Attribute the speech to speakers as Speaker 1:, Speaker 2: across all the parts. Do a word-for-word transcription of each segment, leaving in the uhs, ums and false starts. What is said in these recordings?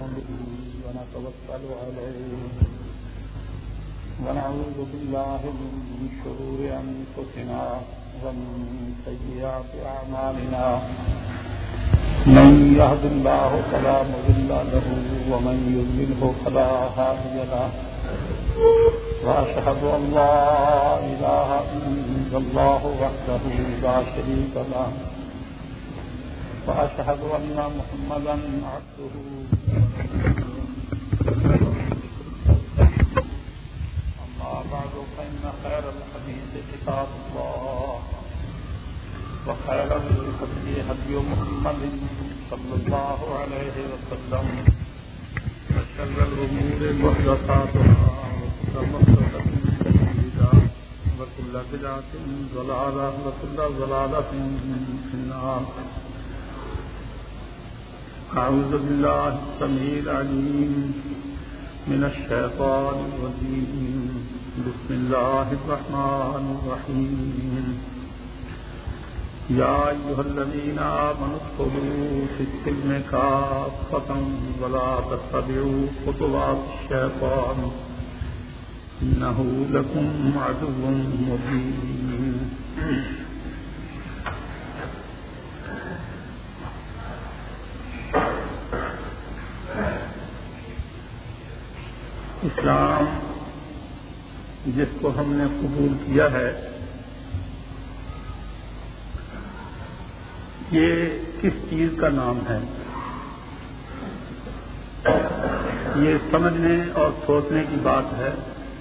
Speaker 1: به ونتوكل عليه ونعوذ بالله من شرور أنفسنا ومن سيئات أعمالنا من يهد الله فلا مضل له ومن يضلل فلا هادي له وأشهد أن لا إله إلا الله وحده لا شريك له وأشهد أن محمدا عبده أما بعد فإن خير الحديث كتاب الله وخير الهدي هدي محمد صلى الله عليه وسلم وشر الأمور محدثاتها وكل محدثة بدعة وكل بدعة ضلالة وكل ضلالة في النار. أعوذ بالله السميع العليم من الشيطان الرجيم. بسم الله الرحمن الرحيم. يا أيها الذين آمنوا ادخلوا في السلم كافة ولا تتبعوا خطوات الشيطان إنه لكم عدو مبين. اسلام جس کو ہم نے قبول کیا ہے یہ کس چیز کا نام ہے؟ یہ سمجھنے اور سوچنے کی بات ہے.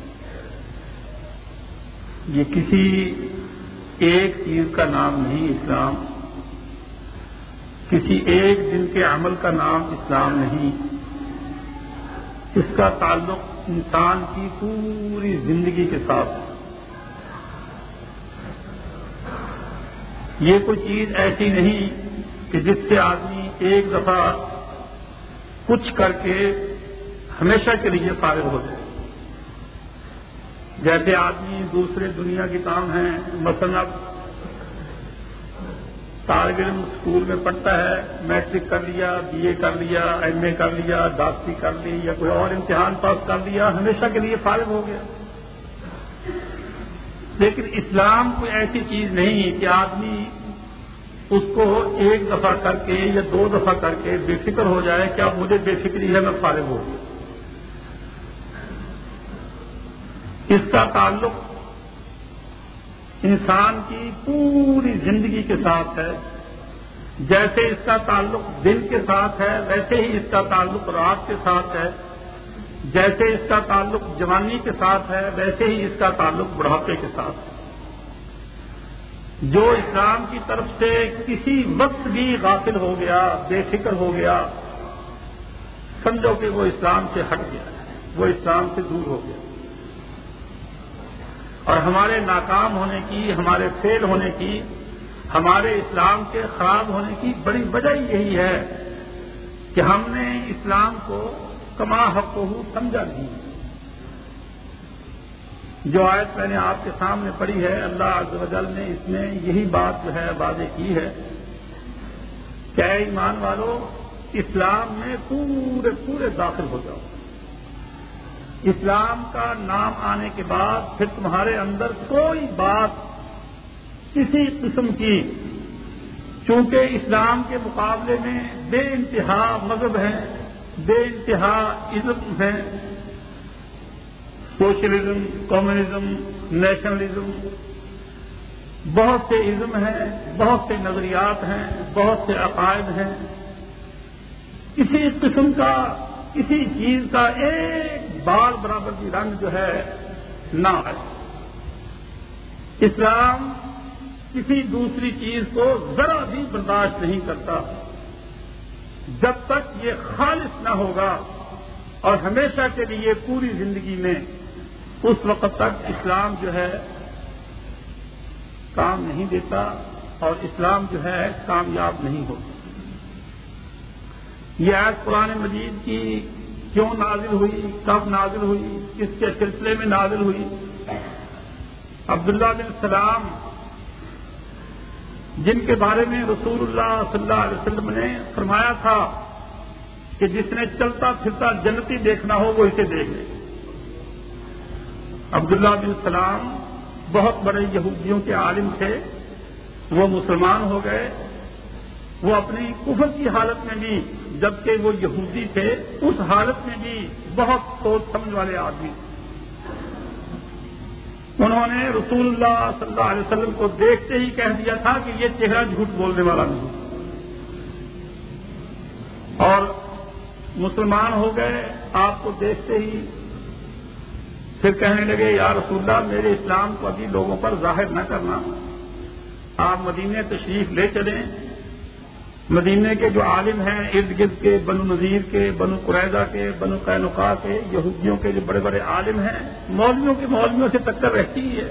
Speaker 1: یہ کسی ایک چیز کا نام نہیں اسلام، کسی ایک دن کے عمل کا نام اسلام نہیں. اس کا تعلق انسان کی پوری زندگی کے ساتھ. یہ کوئی چیز ایسی نہیں کہ جس سے آدمی ایک دفعہ کچھ کر کے ہمیشہ کے لیے فارغ ہو جائے. جیسے آدمی دوسرے دنیا کے کام ہیں، مثلا طالب علم اسکول میں پڑھتا ہے، میٹرک کر لیا، بی اے کر لیا، ایم اے کر لیا، ڈاکٹری کر لی یا کوئی اور امتحان پاس کر لیا، ہمیشہ کے لیے فارغ ہو گیا. لیکن اسلام کوئی ایسی چیز نہیں کہ آدمی اس کو ایک دفعہ کر کے یا دو دفعہ کر کے بے فکر ہو جائے کہ اب مجھے بے فکری ہے، میں فارغ ہو گیا. اس کا تعلق انسان کی پوری زندگی کے ساتھ ہے. جیسے اس کا تعلق دن کے ساتھ ہے ویسے ہی اس کا تعلق رات کے ساتھ ہے. جیسے اس کا تعلق جوانی کے ساتھ ہے ویسے ہی اس کا تعلق بڑھاپے کے ساتھ ہے. جو اسلام کی طرف سے کسی وقت بھی غافل ہو گیا، بے فکر ہو گیا، سمجھو کہ وہ اسلام سے ہٹ گیا، وہ اسلام سے دور ہو گیا. اور ہمارے ناکام ہونے کی، ہمارے فیل ہونے کی، ہمارے اسلام کے خراب ہونے کی بڑی وجہ یہی ہے کہ ہم نے اسلام کو کما حقہ سمجھا نہیں. جو آیت میں نے آپ کے سامنے پڑھی ہے، اللہ عز و جل نے اس میں یہی بات جو ہے واضح کی ہے کہ اے ایمان والو، اسلام میں پورے پورے داخل ہو جاؤ. اسلام کا نام آنے کے بعد پھر تمہارے اندر کوئی بات کسی قسم کی، چونکہ اسلام کے مقابلے میں بے انتہا مذہب ہیں، بے انتہا ازم ہیں، سوشلزم، کمیونزم، نیشنلزم، بہت سے ازم ہیں، بہت سے نظریات ہیں، بہت سے عقائد ہیں. کسی قسم کا، کسی چیز کا ایک بال برابر کی رنگ جو ہے نہ ہے. اسلام کسی دوسری چیز کو ذرا بھی برداشت نہیں کرتا جب تک یہ خالص نہ ہوگا، اور ہمیشہ کے لیے پوری زندگی میں اس وقت تک اسلام جو ہے کام نہیں دیتا اور اسلام جو ہے کامیاب نہیں ہوتا. یہ آیت قرآن مجید کی کیوں نازل ہوئی، کب نازل ہوئی، کس کے سلسلے میں نازل ہوئی؟ عبداللہ بن سلام جن کے بارے میں رسول اللہ صلی اللہ علیہ وسلم نے فرمایا تھا کہ جس نے چلتا پھرتا جنتی دیکھنا ہو وہ اسے دیکھ لے۔ عبداللہ بن سلام بہت بڑے یہودیوں کے عالم تھے، وہ مسلمان ہو گئے۔ وہ اپنی کفر کی حالت میں بھی، جبکہ وہ یہودی تھے، اس حالت میں بھی بہت سوچ سمجھ والے آدمی۔ انہوں نے رسول اللہ صلی اللہ علیہ وسلم کو دیکھتے ہی کہہ دیا تھا کہ یہ چہرہ جھوٹ بولنے والا نہیں، اور مسلمان ہو گئے۔ آپ کو دیکھتے ہی پھر کہنے لگے یا رسول اللہ میرے اسلام کو ابھی لوگوں پر ظاہر نہ کرنا، آپ مدینے تشریف لے چلیں۔ مدینے کے جو عالم ہیں ارد گرد کے، بنو نذیر کے، بنو قریظہ کے، بنو قینقاع کے، یہودیوں کے جو بڑے بڑے عالم ہیں، مولویوں کے مولویوں سے ٹکر رہتی ہی ہے۔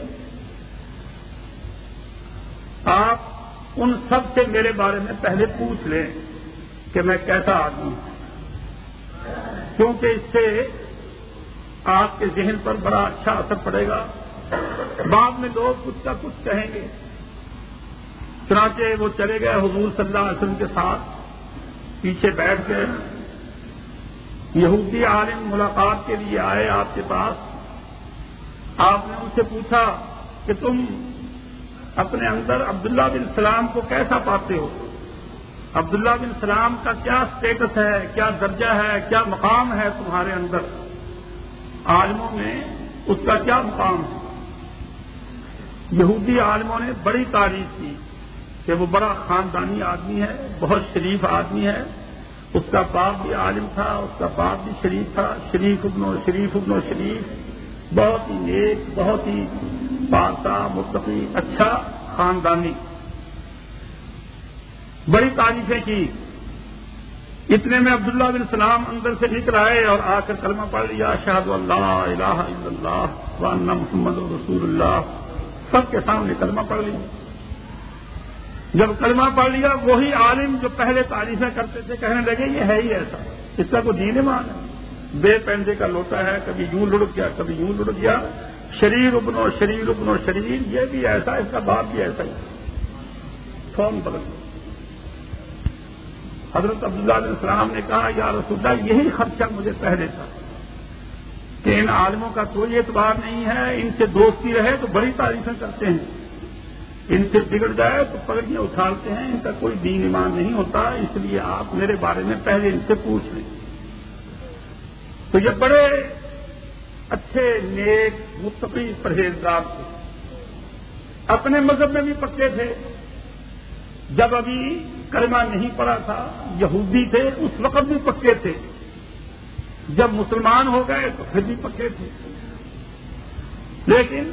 Speaker 1: آپ ان سب سے میرے بارے میں پہلے پوچھ لیں کہ میں کیسا آدمی ہوں، کیونکہ اس سے آپ کے ذہن پر بڑا اچھا اثر پڑے گا۔ بعد میں لوگ کچھ کا کچھ کہیں گے۔ چنانچہ وہ چلے گئے حضور صلی اللہ علیہ وسلم کے ساتھ، پیچھے بیٹھ گئے۔ یہودی عالم ملاقات کے لیے آئے آپ کے پاس۔ آپ نے ان سے پوچھا کہ تم اپنے اندر عبداللہ بن سلام کو کیسا پاتے ہو؟ عبداللہ بن سلام کا کیا سٹیٹس ہے، کیا درجہ ہے، کیا مقام ہے تمہارے اندر؟ عالموں میں اس کا کیا مقام ہے؟ یہودی عالموں نے بڑی تعریف کی کہ وہ بڑا خاندانی آدمی ہے، بہت شریف آدمی ہے، اس کا باپ بھی عالم تھا، اس کا باپ بھی شریف تھا، شریف ابن و شریف ابن و شریف، بہت ہی نیک، بہت ہی پاکا، متقی، اچھا خاندانی۔ بڑی تعریفیں کی۔ اتنے میں عبداللہ بن سلام اندر سے نکل آئے اور آ کر کلمہ پڑھ لیا، اشہد ان لا الہ الا اللہ وان محمد رسول اللہ، سب کے سامنے کلمہ پڑھ لیا۔ جب کلمہ پڑھ لیا، وہی عالم جو پہلے تعریفیں کرتے تھے کہنے لگے یہ ہے ہی ایسا، اس کا کوئی دین ایمان ہے، بے پہنچے کا لوٹا ہے، کبھی یوں لڑک گیا کبھی یوں لڑک گیا، شریر ابن و شریر ابن و شریر، یہ بھی ایسا، اس کا باپ بھی ایسا ہی۔ فون بدل گیا۔ حضرت عبداللہ بن سلام نے کہا یا رسول اللہ یہی خدشہ مجھے پہلے تھا کہ ان عالموں کا کوئی اعتبار نہیں ہے، ان سے دوستی رہے تو بڑی تعریفیں کرتے ہیں، ان سے بگڑ جائے تو پگڑیاں اچھالتے ہیں، ان کا کوئی دین ایمان نہیں ہوتا، اس لیے آپ میرے بارے میں پہلے ان سے پوچھ لیں۔ تو یہ بڑے اچھے نیک متقی پرہیزگار تھے، اپنے مذہب میں بھی پکے تھے۔ جب ابھی کلمہ نہیں پڑا تھا، یہودی تھے، اس وقت بھی پکے تھے، جب مسلمان ہو گئے تو پھر بھی پکے تھے۔ لیکن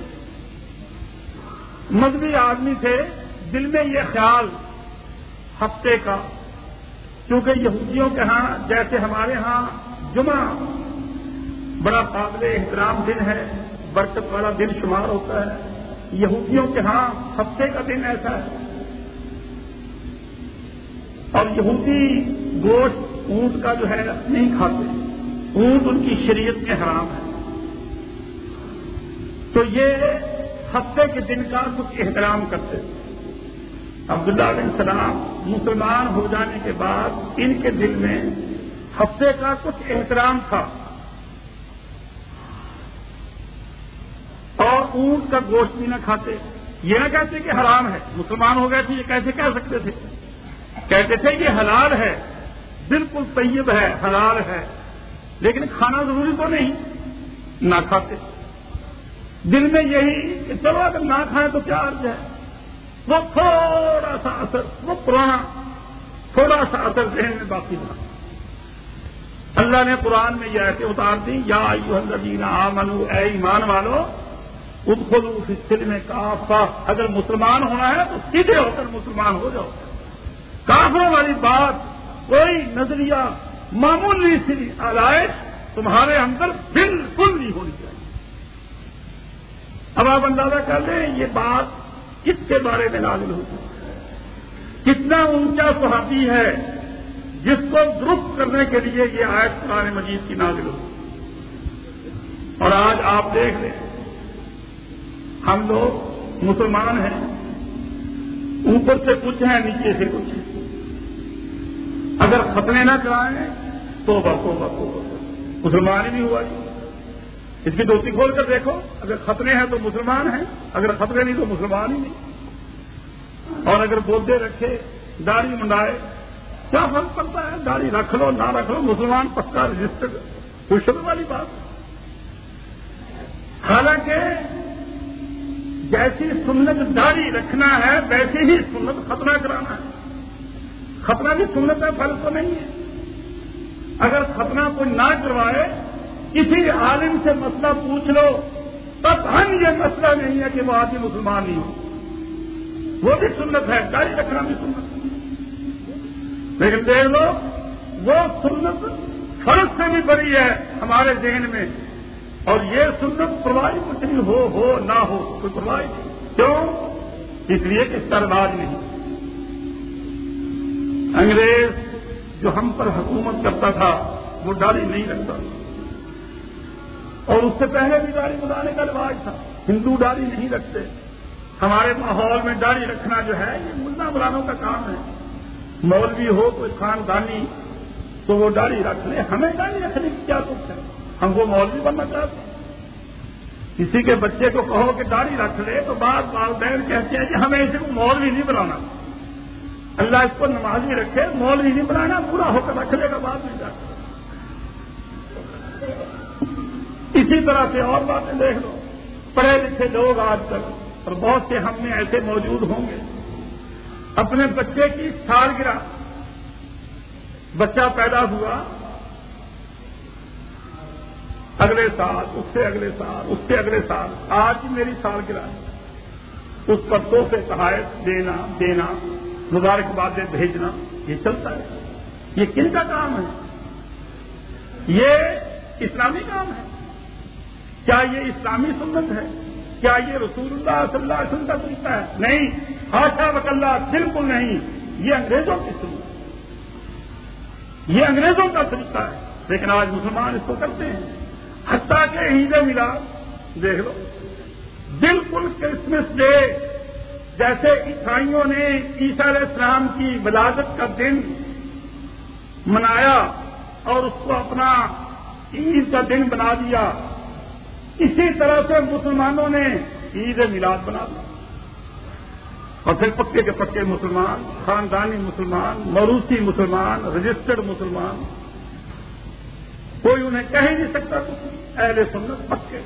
Speaker 1: مذہبی آدمی تھے، دل میں یہ خیال ہفتے کا، کیونکہ یہودیوں کے ہاں جیسے ہمارے ہاں جمعہ بڑا قابل احترام دن ہے، برکت والا دن شمار ہوتا ہے، یہودیوں کے ہاں ہفتے کا دن ایسا ہے۔ اور یہودی گوشت اونٹ کا جو ہے نہیں کھاتے، اونٹ ان کی شریعت میں حرام ہے، تو یہ ہفتے کے دن کا کچھ احترام کرتے تھے۔ عبداللہ بن سلام مسلمان ہو جانے کے بعد ان کے دل میں ہفتے کا کچھ احترام تھا، اور اونٹ کا گوشت بھی نہ کھاتے۔ یہ نہ کہتے کہ حرام ہے، مسلمان ہو گئے تھے، یہ کیسے کہہ سکتے تھے؟ کہتے تھے یہ حلال ہے، بالکل طیب ہے، حلال ہے، لیکن کھانا ضروری تو نہیں، نہ کھاتے۔ دل میں یہی کہ چلو اگر نہ کھائیں تو کیا عرض ہے، وہ تھوڑا سا اثر، وہ پرانا تھوڑا سا اثر ذہن میں باقی تھا۔ اللہ نے قرآن میں یہ ایسے اتار دی، یا ایھا الذین آمنوا، اے ایمان والو، ادخلوا فی السلم کافہ، اگر مسلمان ہونا ہے تو سیدھے ہو کر مسلمان ہو جاؤ۔ کافروں والی بات، کوئی نظریہ، معمولی سی علائش تمہارے اندر بالکل نہیں ہونی چاہیے۔ اب آپ اندازہ کر لیں یہ بات کس کے بارے میں نازل ہوئی، کتنا اونچا صحابی ہے جس کو درست کرنے کے لیے یہ آیت قرآن مجید کی نازل ہوئی۔ اور آج آپ دیکھ لیں، ہم لوگ مسلمان ہیں، اوپر سے کچھ ہیں، نیچے سے کچھ ہیں، اگر ختنے نہ کرائیں توبہ توبہ توبہ مسلمان ہی نہیں ہوا جی. اس کی دوستی کھول کر دیکھو, اگر ختنے ہیں تو مسلمان ہیں, اگر ختنے نہیں تو مسلمان ہی نہیں. اور اگر بودے رکھے, داڑھی منڈائے, کیا فرق پڑتا ہے؟ داڑھی رکھ لو نہ رکھ لو, مسلمان پکا رجسٹرڈ, خوشبو والی بات. حالانکہ جیسی سنت داڑھی رکھنا ہے ویسے ہی سنت ختنہ کرانا ہے. ختنہ بھی سنت ہے, فرض تو نہیں ہے. اگر ختنہ کوئی نہ کروائے, کسی عالم سے مسئلہ پوچھ لو, تب ہم یہ مسئلہ نہیں ہے کہ وہ آدمی مسلمان نہیں ہو. وہ بھی سنت ہے, داڑھی رکھنا بھی سنت ہے. لیکن دیکھ لو, وہ سنت فرض سے بھی بڑی ہے ہمارے ذہن میں, اور یہ سنت پرواہ کچھ نہیں, ہو ہو نہ ہو کوئی پرواہ نہیں. کیوں؟ اس لیے کہ سربراہ نہیں. انگریز جو ہم پر حکومت کرتا تھا وہ داڑھی نہیں رکھتا, اور اس سے پہلے بھی داڑھی بنانے کا رواج تھا. ہندو داڑھی نہیں رکھتے. ہمارے ماحول میں داڑھی رکھنا جو ہے یہ ملا مرانوں کا کام ہے. مولوی ہو کوئی خاندانی تو وہ داڑھی رکھ لے, ہمیں داڑھی رکھنے کی کیا سوچ ہے؟ ہم وہ مولوی بننا چاہتے ہیں. کسی کے بچے کو کہو کہ داڑھی رکھ لے تو بعض والدین کہتے ہیں کہ ہمیں اسے کو مولوی نہیں بنانا. اللہ اس کو نمازی رکھے, مولوی نہیں بنانا, پورا ہو کر رکھ لے گا بعد میں جا کر. اسی طرح سے اور باتیں دیکھ لو. پڑھے لکھے لوگ آج کل, اور بہت سے ہم میں ایسے موجود ہوں گے, اپنے بچے کی سالگرہ, بچہ پیدا ہوا اگلے سال, اس سے اگلے سال, اس سے اگلے سال, آج ہی میری سالگرہ ہے, اس پر تحفے تحائف دینا دینا مبارکبادیں بھیجنا, یہ چلتا ہے. یہ کن کا کام ہے؟ یہ اسلامی کام ہے؟ کیا یہ اسلامی سنت ہے؟ کیا یہ رسول اللہ صلی اللہ علیہ وسلم کا طریقہ ہے؟ نہیں, حاشا وکلا, بالکل نہیں. یہ انگریزوں کی سنت ہے, یہ انگریزوں کا طریقہ ہے. لیکن آج مسلمان اس کو کرتے ہیں. حتیٰ کہ عید میلاد دیکھ لو, بالکل کرسمس ڈے جیسے عیسائیوں نے عیسیٰ علیہ السلام کی ولادت کا دن منایا اور اس کو اپنا عید کا دن بنا دیا, اسی طرح سے مسلمانوں نے عید میلاد بنا دیا. اور پھر پکے کے پکے مسلمان, خاندانی مسلمان, موروثی مسلمان, رجسٹرڈ مسلمان, کوئی انہیں کہہ نہیں سکتا کچھ, اہل سنت پکے.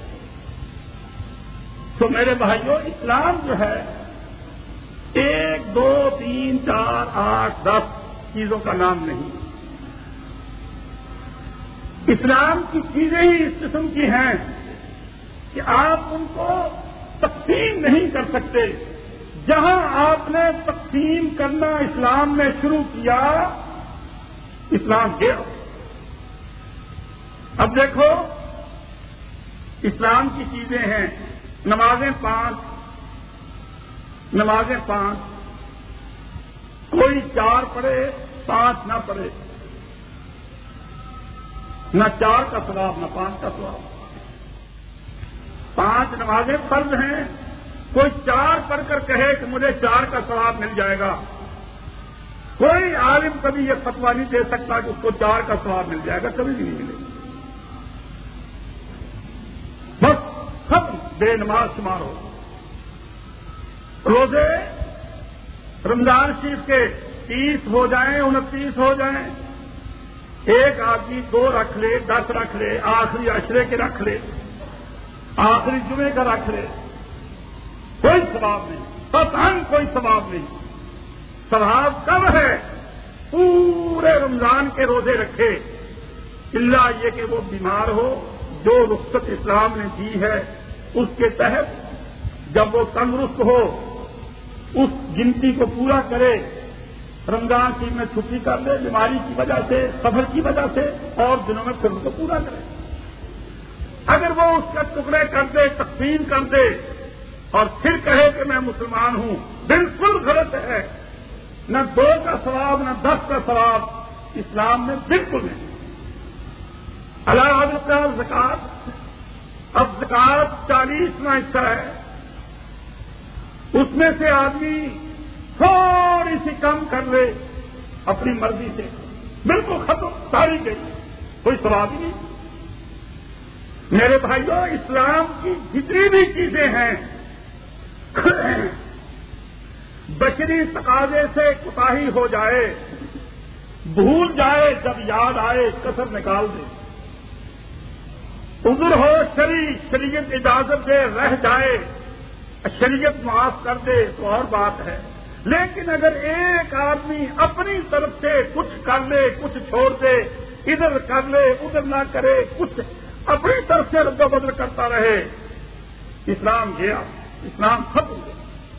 Speaker 1: تو میرے بھائیوں, اسلام جو ہے ایک دو تین چار آٹھ دس چیزوں کا نام نہیں. اسلام کی چیزیں ہی اس قسم کی ہیں کہ آپ ان کو تقسیم نہیں کر سکتے. جہاں آپ نے تقسیم کرنا اسلام میں شروع کیا, اسلام گیا. اب دیکھو, اسلام کی چیزیں ہیں نمازیں پانچ, نمازیں پانچ, کوئی چار پڑھے پانچ نہ پڑھے, نہ چار کا ثواب نہ پانچ کا ثواب. پانچ نمازیں فرض ہیں, کوئی چار پڑھ کر کہے کہ مجھے چار کا ثواب مل جائے گا, کوئی عالم کبھی یہ فتویٰ نہیں دے سکتا کہ اس کو چار کا ثواب مل جائے گا, کبھی بھی نہیں ملے گا. بس ختم, بے نماز شمار ہو. روزے رمضان شریف کے تیس ہو جائیں, انتیس ہو جائیں, ایک آدمی دو رکھ لے, دس رکھ لے, آخری عشرے کے رکھ لے, آخری جمعے کا رکھ لے, کوئی ثواب نہیں, قطعاً کوئی ثواب نہیں. ثواب کب ہے؟ پورے رمضان کے روزے رکھے, الا یہ کہ وہ بیمار ہو, جو رخصت اسلام نے دی ہے اس کے تحت جب وہ تندرست ہو اس گنتی کو پورا کرے. رمضان کی میں چھٹی کر لے بیماری کی وجہ سے, سفر کی وجہ سے, اور دنوں میں پھر اس کو پورا کرے. اگر وہ اس کا ٹکڑے کر دے, تقسیم کر دے, اور پھر کہے کہ میں مسلمان ہوں, بالکل غلط ہے. نہ دو کا ثواب نہ دس کا ثواب اسلام میں بالکل نہیں. اللہ حضرت کا زکات, اب زکات چالیسواں حصہ ہے, اس میں سے آدمی تھوڑی سی کم کر لے اپنی مرضی سے, بالکل ختم, ساری گئی. کوئی ثواب ہی نہیں۔ میرے بھائیوں، اسلام کی جتنی بھی چیزیں ہیں بشری تقاضے سے کوتاہی ہو جائے، بھول جائے، جب یاد آئے کسر نکال دے، عذر ہو شرعی، شریعت اجازت دے، رہ جائے، شریعت معاف کر دے تو اور بات ہے۔ لیکن اگر ایک آدمی اپنی طرف سے کچھ کر لے، کچھ چھوڑ دے، ادھر کر لے ادھر نہ کرے، کچھ اپنی طرف سے رد و بدل کرتا رہے، اسلام گیا، اسلام ختم ہو گیا۔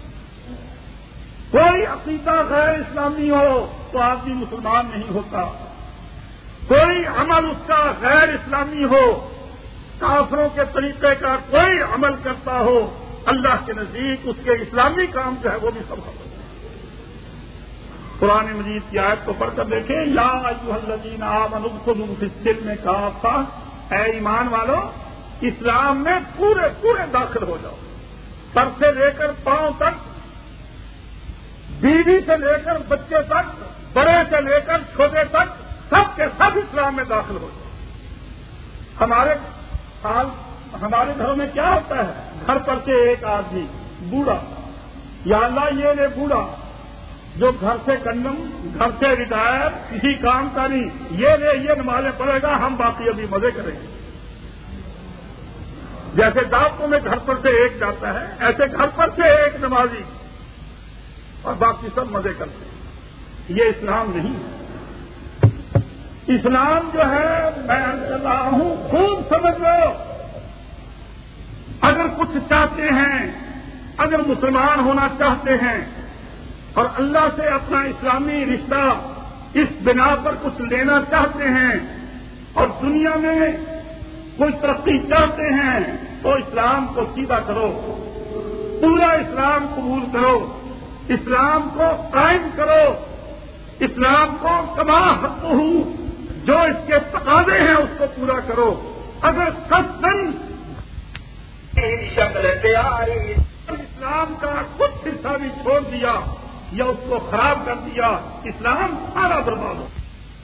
Speaker 1: کوئی عقیدہ غیر اسلامی ہو تو آدمی مسلمان نہیں ہوتا، کوئی عمل اس کا غیر اسلامی ہو، کافروں کے طریقے کا کوئی عمل کرتا ہو، اللہ کے نزدیک اس کے اسلامی کام جو ہے وہ بھی سب ختم۔ قرآن مجید کی آیت کو پڑھ کر دیکھیں، یا ایھا الذین آمنوا ادخلوا فی السلم کافہ، اے ایمان والو اسلام میں پورے پورے داخل ہو جاؤ، سر سے لے کر پاؤں تک، بیوی سے لے کر بچے تک، بڑے سے لے کر چھوٹے تک، سب کے سب اسلام میں داخل ہو جاؤ۔ ہمارے حال ہمارے گھروں میں کیا ہوتا ہے؟ گھر پر سے ایک آدمی بوڑھا، یا اللہ یہ لے بوڑھا جو گھر سے کنڈم، گھر سے ریٹائر، کسی کام کا نہیں، یہ لے یہ نمازیں پڑھے گا، ہم باقی ابھی مزے کریں گے۔ جیسے دعوتوں میں گھر پر سے ایک جاتا ہے، ایسے گھر پر سے ایک نمازی اور باقی سب مزے کرتے ہیں۔ یہ اسلام نہیں ہے۔ اسلام جو ہے، میں کر رہا ہوں، خوب سمجھ لو، اگر کچھ چاہتے ہیں، اگر مسلمان ہونا چاہتے ہیں اور اللہ سے اپنا اسلامی رشتہ اس بنا پر کچھ لینا چاہتے ہیں اور دنیا میں کوئی ترقی چاہتے ہیں تو اسلام کو سیدھا کرو، پورا اسلام قبول کرو، اسلام کو قائم کرو، اسلام کو کما حق ہو، جو اس کے تقاضے ہیں اس کو پورا کرو۔ اگر قصداً شکل پیاری اسلام کا کچھ حصہ بھی چھوڑ دیا یا اس کو خراب کر دیا، اسلام سارا برباد ہو۔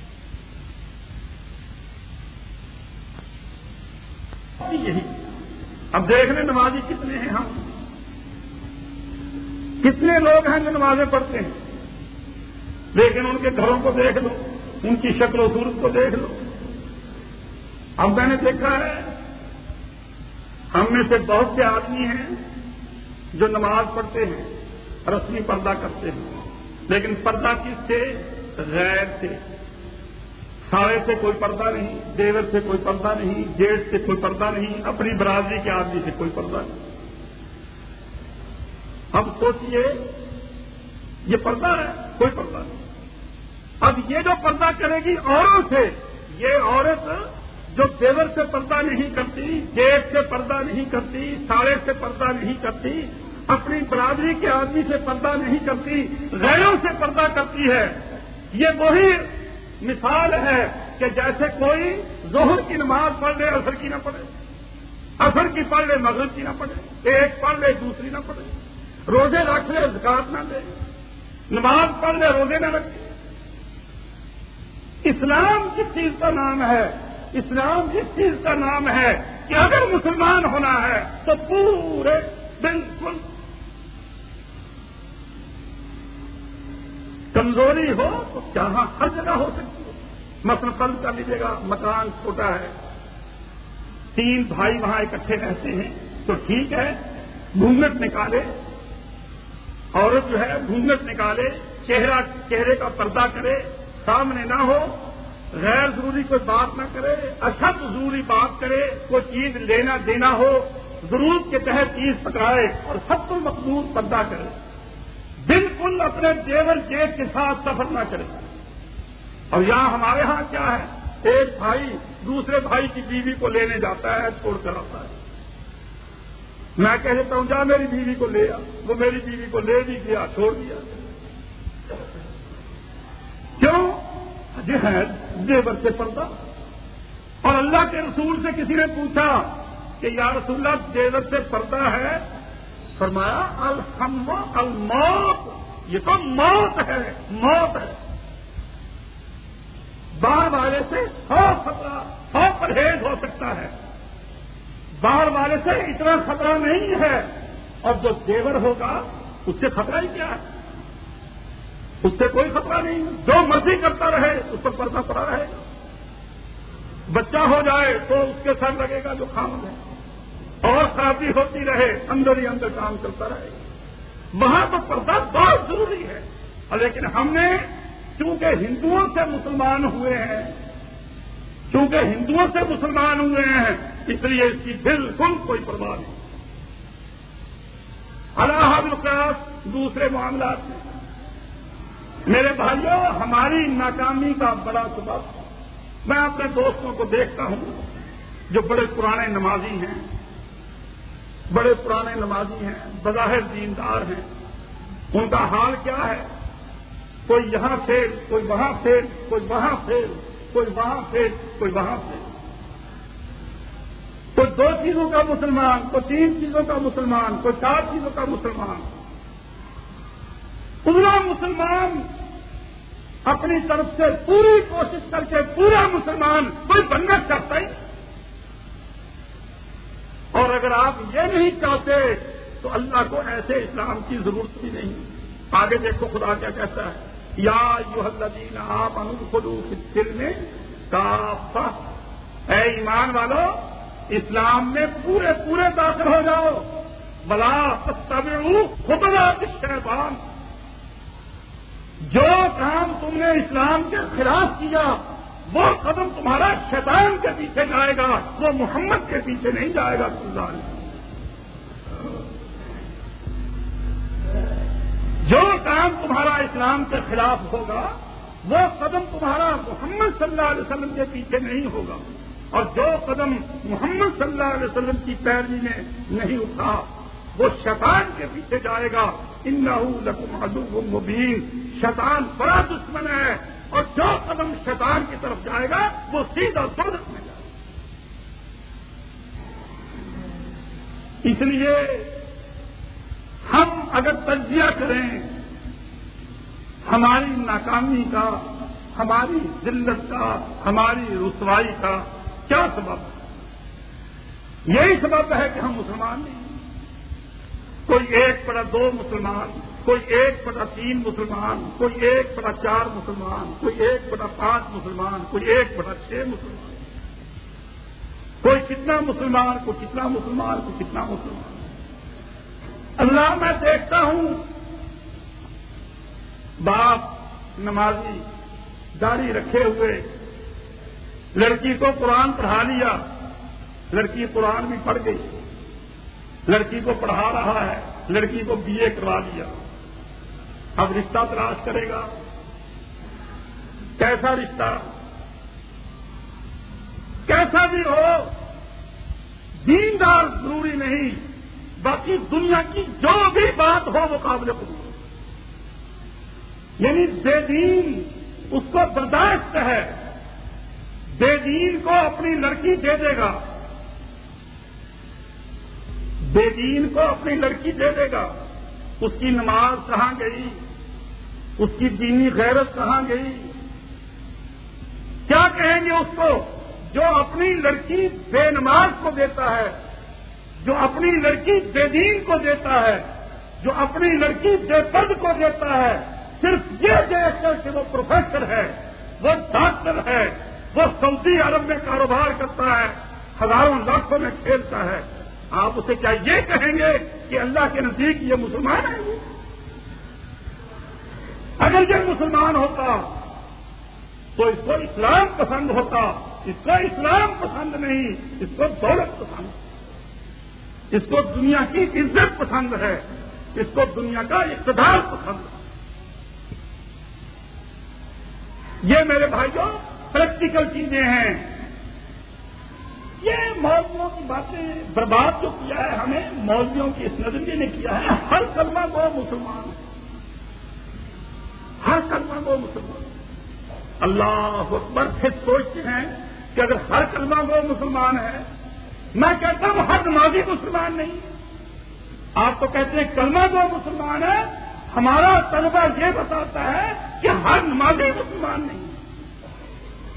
Speaker 1: یہی اب دیکھ لیں نمازی کتنے ہیں، ہم کتنے لوگ ہیں جو نمازیں پڑھتے ہیں، لیکن ان کے گھروں کو دیکھ لو، ان کی شکل و صورت کو دیکھ لو۔ اب میں نے دیکھا ہے ہم میں سے بہت سے آدمی ہیں جو نماز پڑھتے ہیں، رسمی پردہ کرتے ہیں، لیکن پردہ کس سے؟ غیر سے، سارے سے کوئی پردہ نہیں، دیور سے کوئی پردہ نہیں، جیٹ سے کوئی پردہ نہیں، اپنی برادری کے آدمی سے کوئی پردہ نہیں۔ اب سوچئے یہ پردہ ہے؟ کوئی پردہ نہیں۔ اب یہ جو پردہ کرے گی اوروں سے، یہ عورت جو دیور سے پردہ نہیں کرتی، جیٹ سے پردہ نہیں کرتی، سارے سے پردہ نہیں کرتی، اپنی برادری کے آدمی سے پردہ نہیں کرتی، غیروں سے پردہ کرتی ہے، یہ وہی مثال ہے کہ جیسے کوئی ظہر کی نماز پڑھ لے عصر کی نہ پڑھے، عصر کی پڑھ لے مغرب کی نہ پڑھے، ایک پڑھ لے دوسری نہ پڑھے، روزے رکھ لے زکات نہ دے، نماز پڑھ لے روزے نہ رکھے۔ اسلام کس چیز کا نام ہے؟ اسلام اس چیز کا نام ہے کہ اگر مسلمان ہونا ہے تو پورے بالکل کمزوری ہو تو جہاں ہر جگہ ہو سکتی ہے۔ مثلا فرض کر لیجیے گا مکان چھوٹا ہے، تین بھائی وہاں اکٹھے رہتے ہیں تو ٹھیک ہے، گھونگھٹ نکالے، عورت جو ہے گھونگھٹ نکالے، چہرہ چہرے کا پردہ کرے، سامنے نہ ہو، غیر ضروری کوئی بات نہ کرے، اشد ضروری بات کرے، کوئی چیز لینا دینا ہو، ضرورت کے تحت چیز پکڑائے اور حد المقدور پردہ کرے، بالکل اپنے دیور جیٹ کے ساتھ سفر نہ کرے۔ اور یہاں ہمارے ہاں کیا ہے، ایک بھائی دوسرے بھائی کی بیوی کو لینے جاتا ہے، چھوڑ کر آتا ہے، میں کہہ دیتا ہوں جا میری بیوی کو لے آ، وہ میری بیوی کو لے بھی گیا، چھوڑ دیا۔ کیوں؟ یہ ہے دیور سے پردہ۔ اور اللہ کے رسول سے کسی نے پوچھا کہ یا رسول اللہ دیور سے پردہ ہے؟ فرمایا الحم الموت، یہ تو موت ہے، موت ہے۔ باہر والے سے سو خطرہ سو پرہیز ہو سکتا ہے، باہر والے سے اتنا خطرہ نہیں ہے، اور جو دیور ہوگا اس سے خطرہ ہی کیا ہے؟ اس سے کوئی خطرہ نہیں، جو مرضی کرتا رہے اس پر پردہ پڑا رہے، بچہ ہو جائے تو اس کے سر لگے گا جو خامد ہے، اور خرابی ہوتی رہے اندر ہی اندر کام چلتا رہے، وہاں تو پردہ بہت ضروری ہے۔ لیکن ہم نے چونکہ ہندوؤں سے مسلمان ہوئے ہیں چونکہ ہندوؤں سے مسلمان ہوئے ہیں اس لیے اس کی بالکل کوئی پرواہ نہیں۔ اللہ بالقیاس دوسرے معاملات میں میرے بھائیوں ہماری ناکامی کا بڑا سبب میں اپنے دوستوں کو دیکھتا ہوں جو بڑے پرانے نمازی ہیں بڑے پرانے نمازی ہیں بظاہر دیندار ہیں، ان کا حال کیا ہے؟ کوئی یہاں فیل، کوئی وہاں فیل، کوئی وہاں فیل، کوئی وہاں فیل، کوئی وہاں فیل، کوئی دو چیزوں کا مسلمان، کوئی تین چیزوں کا مسلمان، کوئی چار چیزوں کا مسلمان۔ پورا مسلمان اپنی طرف سے پوری کوشش کر کے پورا مسلمان کوئی بننا چاہتا ہی، اور اگر آپ یہ نہیں چاہتے تو اللہ کو ایسے اسلام کی ضرورت بھی نہیں۔ آگے دیکھو خدا کیا کہتا ہے، یا ایھا الذین آمنوا ادخلوا فی السلم کافہ، اے ایمان والو اسلام میں پورے پورے داخل ہو جاؤ، ولا تتبعوا خطوات الشیطان، جو کام تم نے اسلام کے خلاف کیا وہ قدم تمہارا شیطان کے پیچھے جائے گا، وہ محمد کے پیچھے نہیں جائے گا۔ صلی اللہ علیہ وسلم جو کام تمہارا اسلام کے خلاف ہوگا وہ قدم تمہارا محمد صلی اللہ علیہ وسلم کے پیچھے نہیں ہوگا، اور جو قدم محمد صلی اللہ علیہ وسلم کی پیروی میں نہیں اٹھا وہ شیطان کے پیچھے جائے گا۔ انہ لکم عدو مبین، شیطان بڑا دشمن ہے، اور جو قدم شیطان کی طرف جائے گا وہ سیدھا دوزخ میں جائے گا۔ اس لیے ہم اگر تجزیہ کریں ہماری ناکامی کا، ہماری ذلت کا، ہماری رسوائی کا کیا سبب ہے؟ یہی سبب ہے کہ ہم مسلمان نہیں، کوئی ایک بڑا دو مسلمان، کوئی ایک بڑا تین مسلمان، کوئی ایک بڑا چار مسلمان، کوئی ایک بڑا پانچ مسلمان، کوئی ایک بڑا چھ مسلمان، کوئی کتنا مسلمان، کوئی کتنا مسلمان، کوئی کتنا مسلمان۔ اللہ میں دیکھتا ہوں باپ نمازی داڑھی رکھے ہوئے لڑکی کو قرآن پڑھا لیا، لڑکی قرآن بھی پڑھ گئی، لڑکی کو پڑھا رہا ہے، لڑکی کو بی اے کروا دیا، اب رشتہ تلاش کرے گا، کیسا رشتہ؟ کیسا بھی ہو، دیندار ضروری نہیں، باقی دنیا کی جو بھی بات ہو وہ قابل قبول، یعنی بے دین اس کو برداشت ہے، بے دین کو اپنی لڑکی دے دے گا، بے دین کو اپنی لڑکی دے دے گا، اس کی نماز کہاں گئی، اس کی دینی غیرت کہاں گئی؟ کیا کہیں گے اس کو جو اپنی لڑکی بے نماز کو دیتا ہے، جو اپنی لڑکی بے دین کو دیتا ہے، جو اپنی لڑکی بے پرد کو دیتا ہے، صرف یہ دیکھ کر کہ وہ پروفیسر ہے، وہ ڈاکٹر ہے، وہ سعودی عرب میں کاروبار کرتا ہے، ہزاروں لاکھوں میں کھیلتا ہے، آپ اسے کیا یہ کہیں گے کہ اللہ کے نزدیک یہ مسلمان ہے؟ اگر یہ مسلمان ہوتا تو اس کو اسلام پسند ہوتا، اس کو اسلام پسند نہیں، اس کو دولت پسند، اس کو دنیا کی عزت پسند ہے، اس کو دنیا کا اقتدار پسند ہے۔ یہ میرے بھائیوں پریکٹیکل چیزیں ہیں۔ یہ مولویوں کی باتیں برباد جو کیا ہے ہمیں مولویوں کی اس نظریے نے کیا ہے، ہر کلمہ گو مسلمان ہے، ہر کلمہ گو مسلمان۔ اللہ اکبر، پھر سوچتے ہیں کہ اگر ہر کلمہ گو مسلمان ہے، میں کہتا ہوں ہر نمازی مسلمان نہیں۔ آپ تو کہتے ہیں کلمہ گو مسلمان ہے، ہمارا تجربہ یہ بتاتا ہے کہ ہر نمازی مسلمان نہیں۔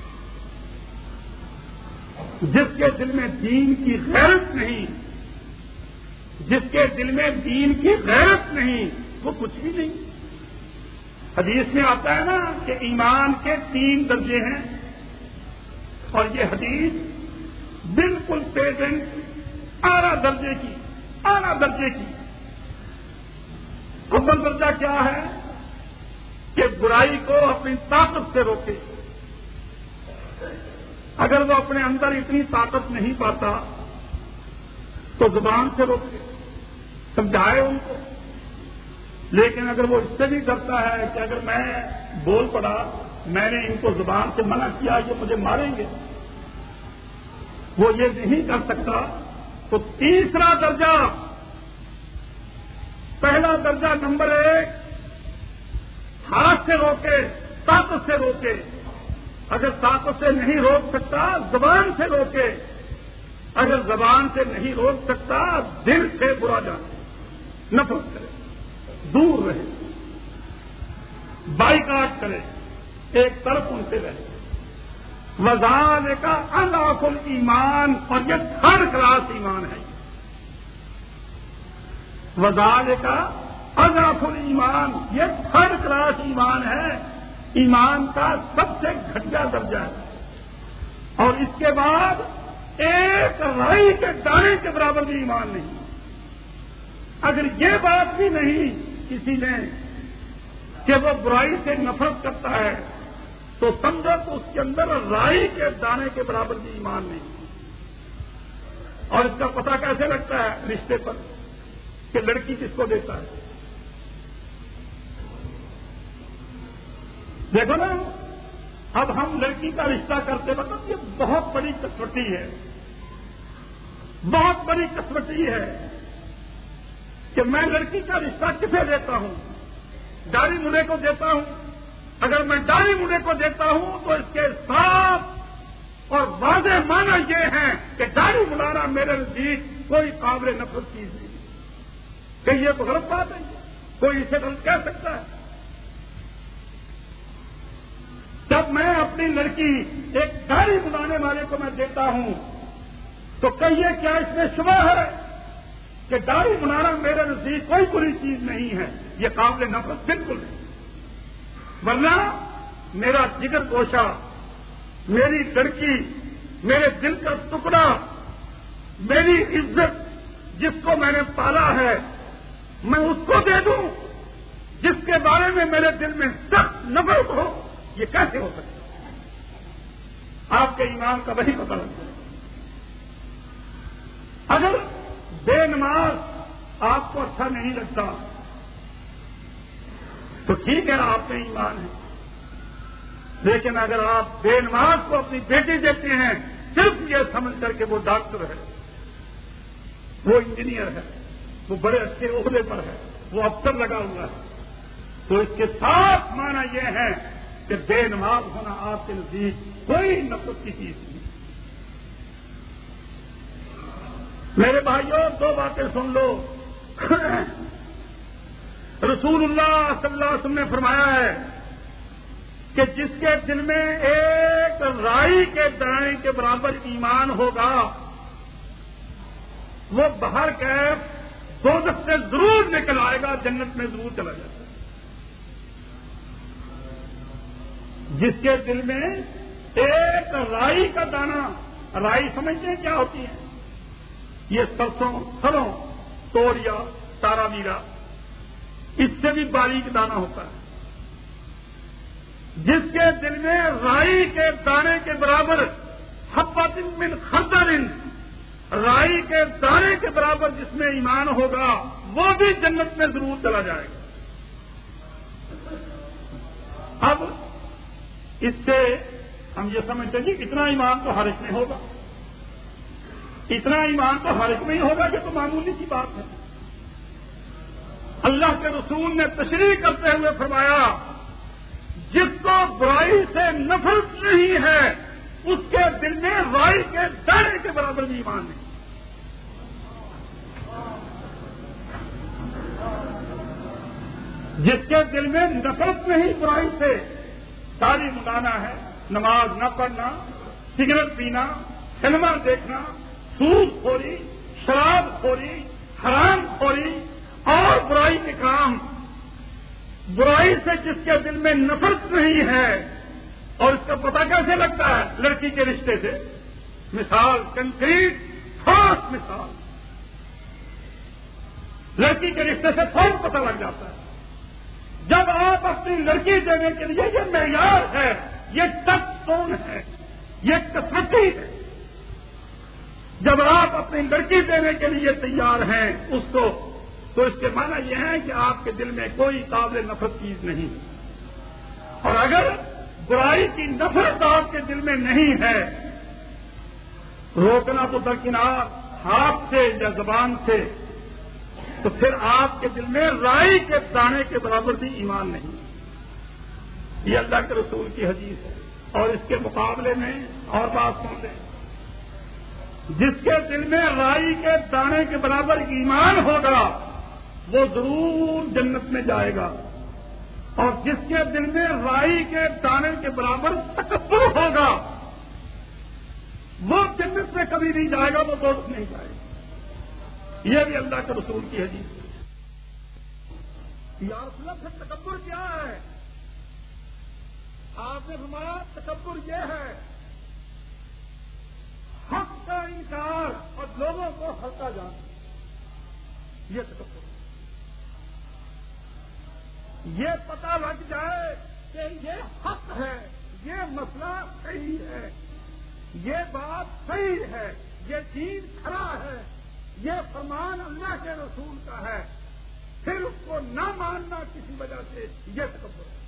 Speaker 1: جس کے دل میں دین کی غیرت نہیں، جس کے دل میں دین کی غیرت نہیں، وہ کچھ بھی نہیں۔ حدیث میں آتا ہے نا کہ ایمان کے تین درجے ہیں، اور یہ حدیث بالکل پیٹنٹ اعلیٰ درجے کی اعلیٰ درجے کی۔ اول درجہ کیا ہے کہ برائی کو اپنی طاقت سے روکے۔ اگر وہ اپنے اندر اتنی طاقت نہیں پاتا تو زبان سے روکے، سمجھائے ان کو۔ لیکن اگر وہ اس سے بھی ڈرتا ہے کہ اگر میں بول پڑا، میں نے ان کو زبان سے منع کیا، یہ مجھے ماریں گے، وہ یہ نہیں کر سکتا، تو تیسرا درجہ، پہلا درجہ نمبر ایک ہاتھ سے روکے، طاقت سے روکے۔ اگر طاقت سے نہیں روک سکتا زبان سے روکے، اگر زبان سے نہیں روک سکتا دل سے برا جانے، نفرت کرے، دور رہے، بائیکاٹ کرے، ایک طرف ان سے رہے۔ وزال کا اضعف الایمان، اور یہ تھرڈ کلاس ایمان ہے۔ وزال کا اضعف الایمان، یہ تھرڈ کلاس ایمان ہے، ایمان کا سب سے گھٹیا درجہ ہے۔ اور اس کے بعد ایک رائی کے دانے کے برابر بھی ایمان نہیں۔ اگر یہ بات بھی نہیں کسی نے کہ وہ برائی سے نفرت کرتا ہے، تو سمجھو تو اس کے اندر رائی کے دانے کے برابر بھی ایمان نہیں۔ اور اس کا پتہ کیسے لگتا ہے؟ رشتے پر، کہ لڑکی کس کو دیتا ہے۔ دیکھو نا، اب ہم لڑکی کا رشتہ کرتے وقت یہ بہت بڑی کسوٹی ہے، بہت بڑی کسوٹی ہے کہ میں لڑکی کا رشتہ کسے دیتا ہوں؟ داڑھی مونڈے کو دیتا ہوں۔ اگر میں داڑھی مونڈے کو دیتا ہوں تو اس کے صاف اور واضح معنی یہ ہے کہ داڑھی مڈانا میرے نزدیک کوئی قابل نفرت چیز نہیں، کہ یہ تو غلط بات ہے، کوئی اسے غلط کہہ سکتا ہے۔ جب میں اپنی لڑکی ایک داڑھی مڈانے والے کو میں دیتا ہوں تو کہیے کیا اس میں شبہ ہے کہ داڑھی مڈانا میرے نزدیک کوئی بری چیز نہیں ہے؟ یہ قابل نفرت بالکل نہیں۔ ورنہ میرا جگر گوشہ، میری لڑکی، میرے دل کا ٹکڑا، میری عزت، جس کو میں نے پالا ہے، میں اس کو دے دوں جس کے بارے میں میرے دل میں سخت نفرت ہو؟ یہ کیسے ہو سکتا ہے؟ آپ کے ایمان کا وہی پتہ لگتا ہے۔ اگر بے نماز آپ کو اچھا نہیں لگتا تو ٹھیک ہے، آپ میں ایمان ہے۔ لیکن اگر آپ بے نماز کو اپنی بیٹی دیتے ہیں صرف یہ سمجھ کر کے وہ ڈاکٹر ہے، وہ انجینئر ہے، وہ بڑے اچھے عہدے پر ہے، وہ افسر لگا ہوا ہے، تو اس کے ساتھ معنی یہ ہے کہ بے نماز ہونا آپ کے نزدیک کوئی نفرت کی چیز نہیں۔ میرے بھائیوں، دو باتیں سن لو۔ رسول اللہ صلی اللہ علیہ وسلم نے فرمایا ہے کہ جس کے دل میں ایک رائی کے دانے کے برابر ایمان ہوگا وہ باہر کیف دوزخ سے ضرور نکل آئے گا، جنت میں ضرور چلا جائے گا۔ جس کے دل میں ایک رائی کا دانہ، رائی سمجھتے ہیں کیا ہوتی ہے؟ یہ سرسوں، پھلوں، توڑیا، تارا میرا، اس سے بھی باریک دانہ ہوتا ہے۔ جس کے دل میں رائی کے دانے کے برابر حبۃ من خردل، رائی کے دانے کے برابر جس میں ایمان ہوگا وہ بھی جنت میں ضرور چلا جائے گا۔ اب اس سے ہم یہ سمجھتے ہیں کہ اتنا ایمان تو ہر ایک میں ہوگا، اتنا ایمان تو ہر ایک میں ہی ہوگا، یہ تو معمولی سی بات ہے۔ اللہ کے رسول نے تشریح کرتے ہوئے فرمایا جس کو برائی سے نفرت نہیں ہے اس کے دل میں رائی کے دانے کے برابر بھی ایمان نہیں۔ جس کے دل میں نفرت نہیں برائی سے، داڑھی مڈانا ہے، نماز نہ پڑھنا، سگریٹ پینا، سنیما دیکھنا، سود خوری، شراب خوری، حرام خوری اور برائی کے کام، برائی سے جس کے دل میں نفرت نہیں ہے، اور اس کا پتہ کیسے لگتا ہے؟ لڑکی کے رشتے سے. مثال کنکریٹ ٹھوس مثال، لڑکی کے رشتے سے فوراً پتہ لگ جاتا ہے. جب آپ اپنی لڑکی دینے کے لیے، یہ معیار ہے، یہ ٹچ سٹون ہے، یہ کسوٹی ہے، جب آپ اپنی لڑکی دینے کے لیے تیار ہیں اس کو، تو اس کے معنی یہ ہے کہ آپ کے دل میں کوئی قابل نفرت چیز نہیں. اور اگر برائی کی نفرت آپ کے دل میں نہیں ہے، روکنا تو درکنار ہاتھ سے یا زبان سے، تو پھر آپ کے دل میں رائی کے دانے کے برابر بھی ایمان نہیں. یہ اللہ کے رسول کی حدیث ہے. اور اس کے مقابلے میں اور بات سن لیں، جس کے دل میں رائی کے دانے کے برابر ایمان ہوگا وہ ضرور جنت میں جائے گا، اور جس کے دل میں رائی کے دانے کے برابر تکبر ہوگا وہ جنت میں کبھی نہیں جائے گا، وہ دوزخ نہیں جائے گا. یہ بھی اللہ کے رسول کی حدیث ہے. یا رسول اللہ پھر تکبر کیا ہے؟ آپ نے فرمایا تکبر یہ ہے حق کا انکار اور لوگوں کو حق کا جاننا. یہ تکبر. یہ پتہ لگ جائے کہ یہ حق ہے، یہ مسئلہ صحیح ہے، یہ بات صحیح ہے، یہ دین کھڑا ہے، یہ فرمان اللہ کے رسول کا ہے، پھر اس کو نہ ماننا کسی وجہ سے، یہ تکبر ہے.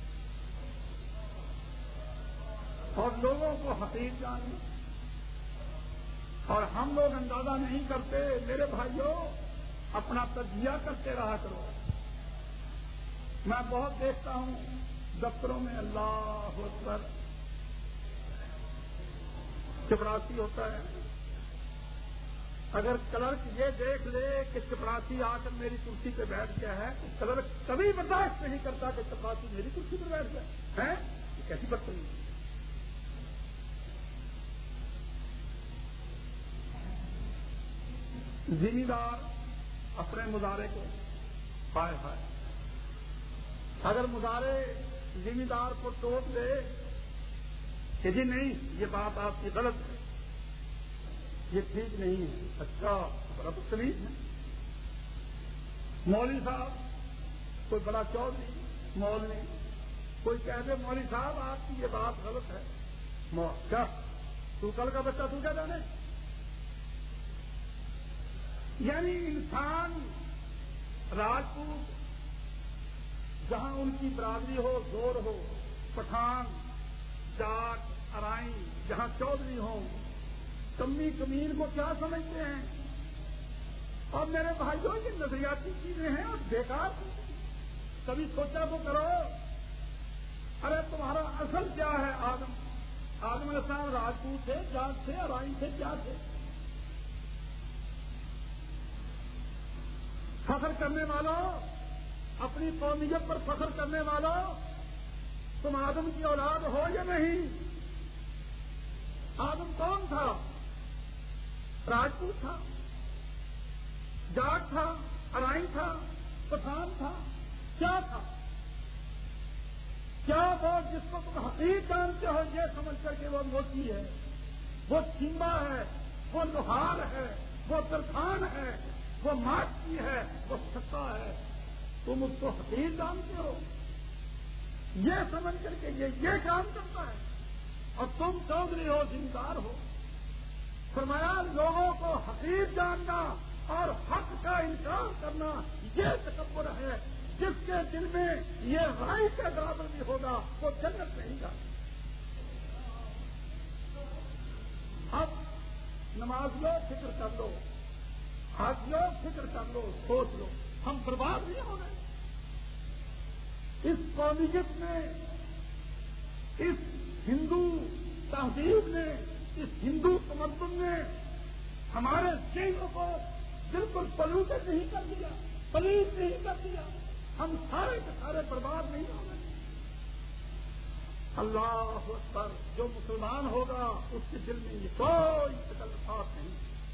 Speaker 1: اور لوگوں کو حقیر جاننا. اور ہم لوگ اندازہ نہیں کرتے. میرے بھائیوں، اپنا تجزیہ کرتے رہا کرو. میں بہت دیکھتا ہوں دفتروں میں، اللہ اکبر، چپڑاسی ہوتا ہے. اگر کلرک یہ دیکھ لے کہ چپڑاسی آ کر میری کرسی پہ بیٹھ گیا ہے، کلرک کبھی برداشت نہیں کرتا کہ چپڑاسی میری کرسی پہ بیٹھ گیا ہے. یہ کیسی بدتمیزی ہے. ذمہ دار اپنے مظاہرے کو ہائے ہائے، اگر مظاہرے ذمہ دار کو ٹوک دے کہ جی نہیں یہ بات آپ کی غلط ہے، یہ ٹھیک نہیں ہے، اچھا بڑا بدتمیز ہے. مولوی صاحب، کوئی بڑا چودھری مولوی، کوئی کہہ دے مولوی صاحب آپ کی یہ بات غلط ہے، کیا تو کل کا بچہ تو کیا جانے. یعنی انسان راجپوت جہاں ان کی برادری ہو، زور ہو، پٹھان، جاٹ، ارائیں، جہاں چودھری ہوں، کمی کمین کو کیا سمجھتے ہیں. اور میرے بھائیوں یہ نظریاتی چیزیں ہیں اور بیکار چیزیں. کبھی سوچا تو کرو، ارے تمہارا اصل کیا ہے؟ آدم آدم علیہ السلام راجپوت تھے، جاٹ تھے، ارائیں تھے، کیا تھے؟ فخر کرنے والوں، اپنی قومیت پر فخر کرنے والوں، تم آدم کی اولاد ہو یا نہیں؟ آدم کون تھا؟ راجپوت تھا، جاٹ تھا، ارائیں تھا، پٹھان تھا، کیا تھا؟ کیا وہ جس کو تم حقیق جانتے ہو یہ سمجھ کر کے وہ موتی ہے، وہ چیمبا ہے، وہ لوہار ہے، وہ ترخان ہے، وہ ماچی ہے، وہ ستا ہے، تم اس کو حقیق جانتے ہو یہ سمجھ کر کے یہ یہ کام کرتا ہے، اور تم چودھری ہو، ذمہ ہو. فرمایا لوگوں کو حقیق جاننا اور حق کا انکار کرنا یہ تکبر ہے. جس کے دل میں یہ رائی کے برابر بھی ہوگا وہ جنت نہیں گا. اب نماز لو، فکر کر لو، حج لو، فکر کر لو، سوچ لو، ہم برباد نہیں ہو رہے. اس قومیت میں، اس ہندو تہذیب نے، اس ہندو تمدن نے ہمارے ذہنوں کو بالکل پلوٹڈ نہیں کر دیا، پلیت نہیں کر دیا. ہم سارے کے سارے برباد نہیں ہو رہے. اللہ اکبر، جو مسلمان ہوگا اس کے دل میں یہ کوئی تکلفات نہیں.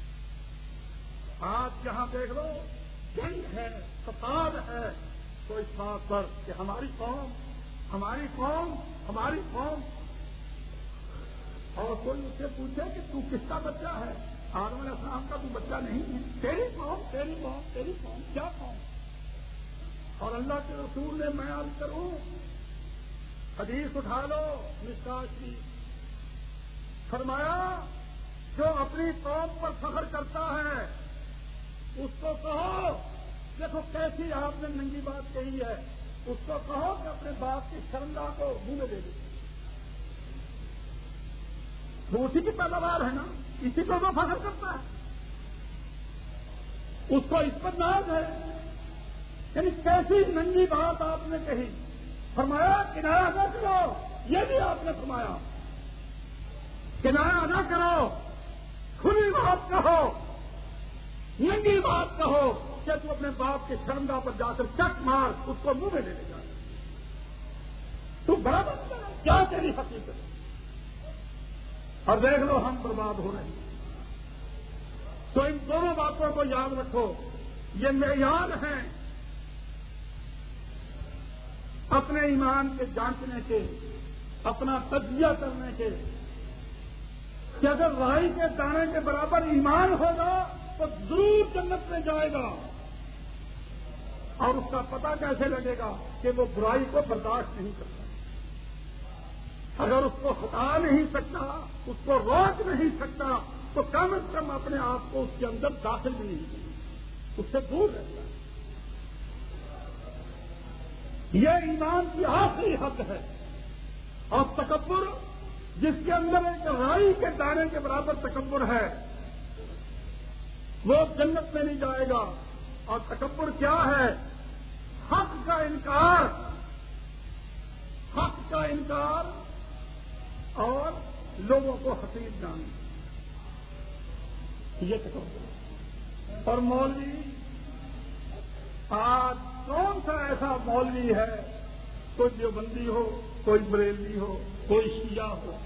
Speaker 1: آج جہاں دیکھ لو جنگ ہے، فساد ہے، تو اس بات پر کہ ہماری قوم ہماری قوم ہماری قوم اور کوئی اس سے پوچھے کہ تو کس کا بچہ ہے؟ آدم علیہ السلام کا تو بچہ نہیں ہے. تیری قوم تیری قوم تیری قوم کیا قوم؟ اور اللہ کے رسول نے میں عرض کروں، حدیث اٹھا لو مشکات کی، فرمایا جو اپنی قوم پر فخر کرتا ہے اس کو کہو، دیکھو کیسی آپ نے ننگی بات کہی ہے، اس کو کہو کہ اپنے باپ کی شرمگاہ کو منہ میں لے لے. وہ اسی کی پیداوار ہے نا، اسی کو وہ فخر کرتا ہے، اس کو اس پر ناز ہے. یعنی کیسی ننگی بات آپ نے کہی. فرمایا کنارہ نہ کرو، یہ بھی آپ نے فرمایا کنارہ نہ کرو، کھلی بات کہو، ننگی بات کہو کہ تو اپنے باپ کے شرمگاہ پر جا کر چک مار، اس کو منہ میں لے لے جا. تو بڑا بچہ ہے، کیا تیری حقیقت؟ اور دیکھ لو ہم برباد ہو رہے ہیں. تو ان دونوں باتوں کو یاد رکھو، یہ معیار ہیں اپنے ایمان کے جانچنے کے، اپنا تجزیہ کرنے کے، کہ اگر رائی کے دانے کے برابر ایمان ہوگا تو ضرور جنت میں جائے گا. اور اس کا پتہ کیسے لگے گا کہ وہ برائی کو برداشت نہیں کرتا. اگر اس کو ہٹا نہیں سکتا، اس کو روک نہیں سکتا، تو کم از کم اپنے آپ کو اس کے اندر داخل بھی نہیں کرتا، اس سے دور رہتا ہے. یہ ایمان کی آخری حد ہے. اور تکبر، جس کے اندر ایک رائی کے دانے کے برابر تکبر ہے، وہ جنت میں نہیں جائے گا. اور تکبر کیا ہے؟ حق کا انکار، حق کا انکار اور لوگوں کو حقیر جاننا، یہ تکبر. اور مولوی، آج کون سا ایسا مولوی ہے، کوئی دیوبندی ہو، کوئی بریلوی ہو، کوئی شیعہ ہو،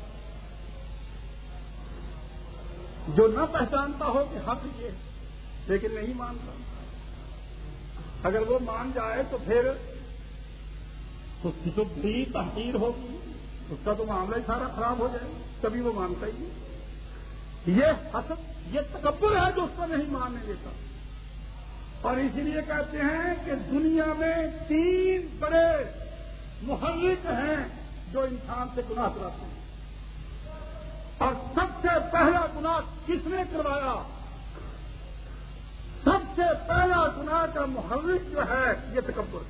Speaker 1: جو نہ پہچانتا ہو کہ حق یہ ہے لیکن نہیں مانتا؟ اگر وہ مان جائے تو پھر اس کی تو بڑی تحقیر ہوگی، اس کا تو معاملہ ہی سارا خراب ہو جائے. کبھی وہ مانتا ہی نہیں. یہ حسد، یہ تکبر ہے جو اس کو نہیں ماننے دیتا. اور اسی لیے کہتے ہیں کہ دنیا میں تین بڑے محرک ہیں جو انسان سے گناہ کراتے ہیں. اور سب سے پہلا گناہ کس نے کروایا؟ سب سے پہلا گناہ کا محرک جو ہے یہ تکبر.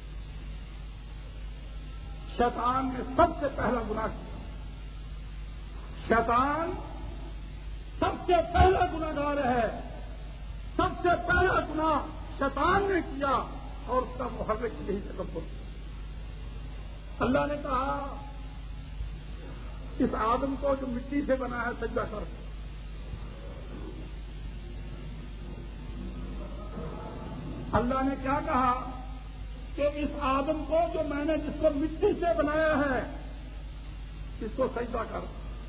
Speaker 1: شیطان نے سب سے پہلا گناہ کیا. شیطان سب سے پہلا گناہگار ہے. سب سے پہلا گناہ شیطان نے کیا اور اس کا محرک یہی تکبر. اللہ نے کہا اس آدم کو جو مٹی سے بنا ہے سجدہ کر. اللہ نے کیا کہا کہ اس آدم کو جو میں نے جس کو مٹی سے بنایا ہے اس کو سجدہ کر.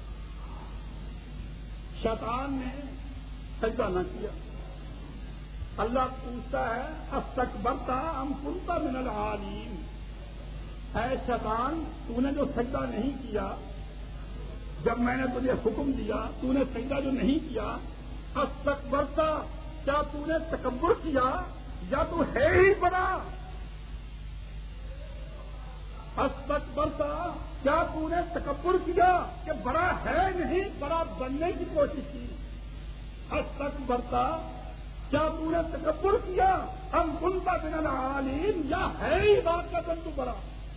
Speaker 1: شیطان نے سجدہ نہ کیا. اللہ پوچھتا ہے استکبرتا ام کنت من العالین، اے شیطان تو نے جو سجدہ نہیں کیا جب میں نے تجھے حکم دیا، تو نے سجدہ جو نہیں کیا، استکبرتا کیا تو نے تکبر کیا یا تو ہے ہی بڑا؟ استکبرتا کیا تو نے تکبر کیا کہ بڑا ہے نہیں، بڑا بننے کی کوشش کی؟ استکبرتا کیا تو نے تکبر کیا ہم کنت من العالین، یا ہے ہی بات کا تم تو بڑا؟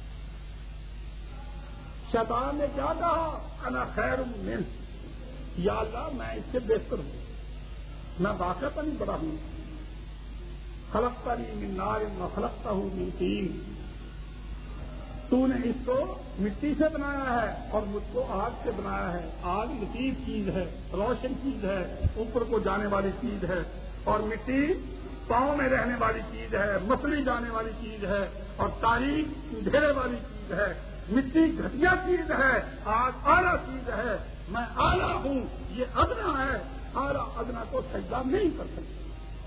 Speaker 1: شیطان نے کیا کہا؟ انا خیر منہ، یا اللہ میں اس سے بہتر ہوں، میں واقعہ نہیں بڑا ہوں. خلقتنی من نار وخلقتہ من طین، تو نے اس کو مٹی سے بنایا ہے اور مجھ کو آگ سے بنایا ہے. آگ لطیف چیز ہے، روشن چیز ہے، اوپر کو جانے والی چیز ہے، اور مٹی پاؤں میں رہنے والی چیز ہے، مسلی جانے والی چیز ہے، اور تاریخ اندھیرے والی چیز ہے. مٹی گھٹیا چیز ہے، آگ اعلیٰ چیز ہے، میں اعلیٰ ہوں، یہ ادنا ہے، اعلیٰ ادنا کو سجدہ نہیں کر سکتے۔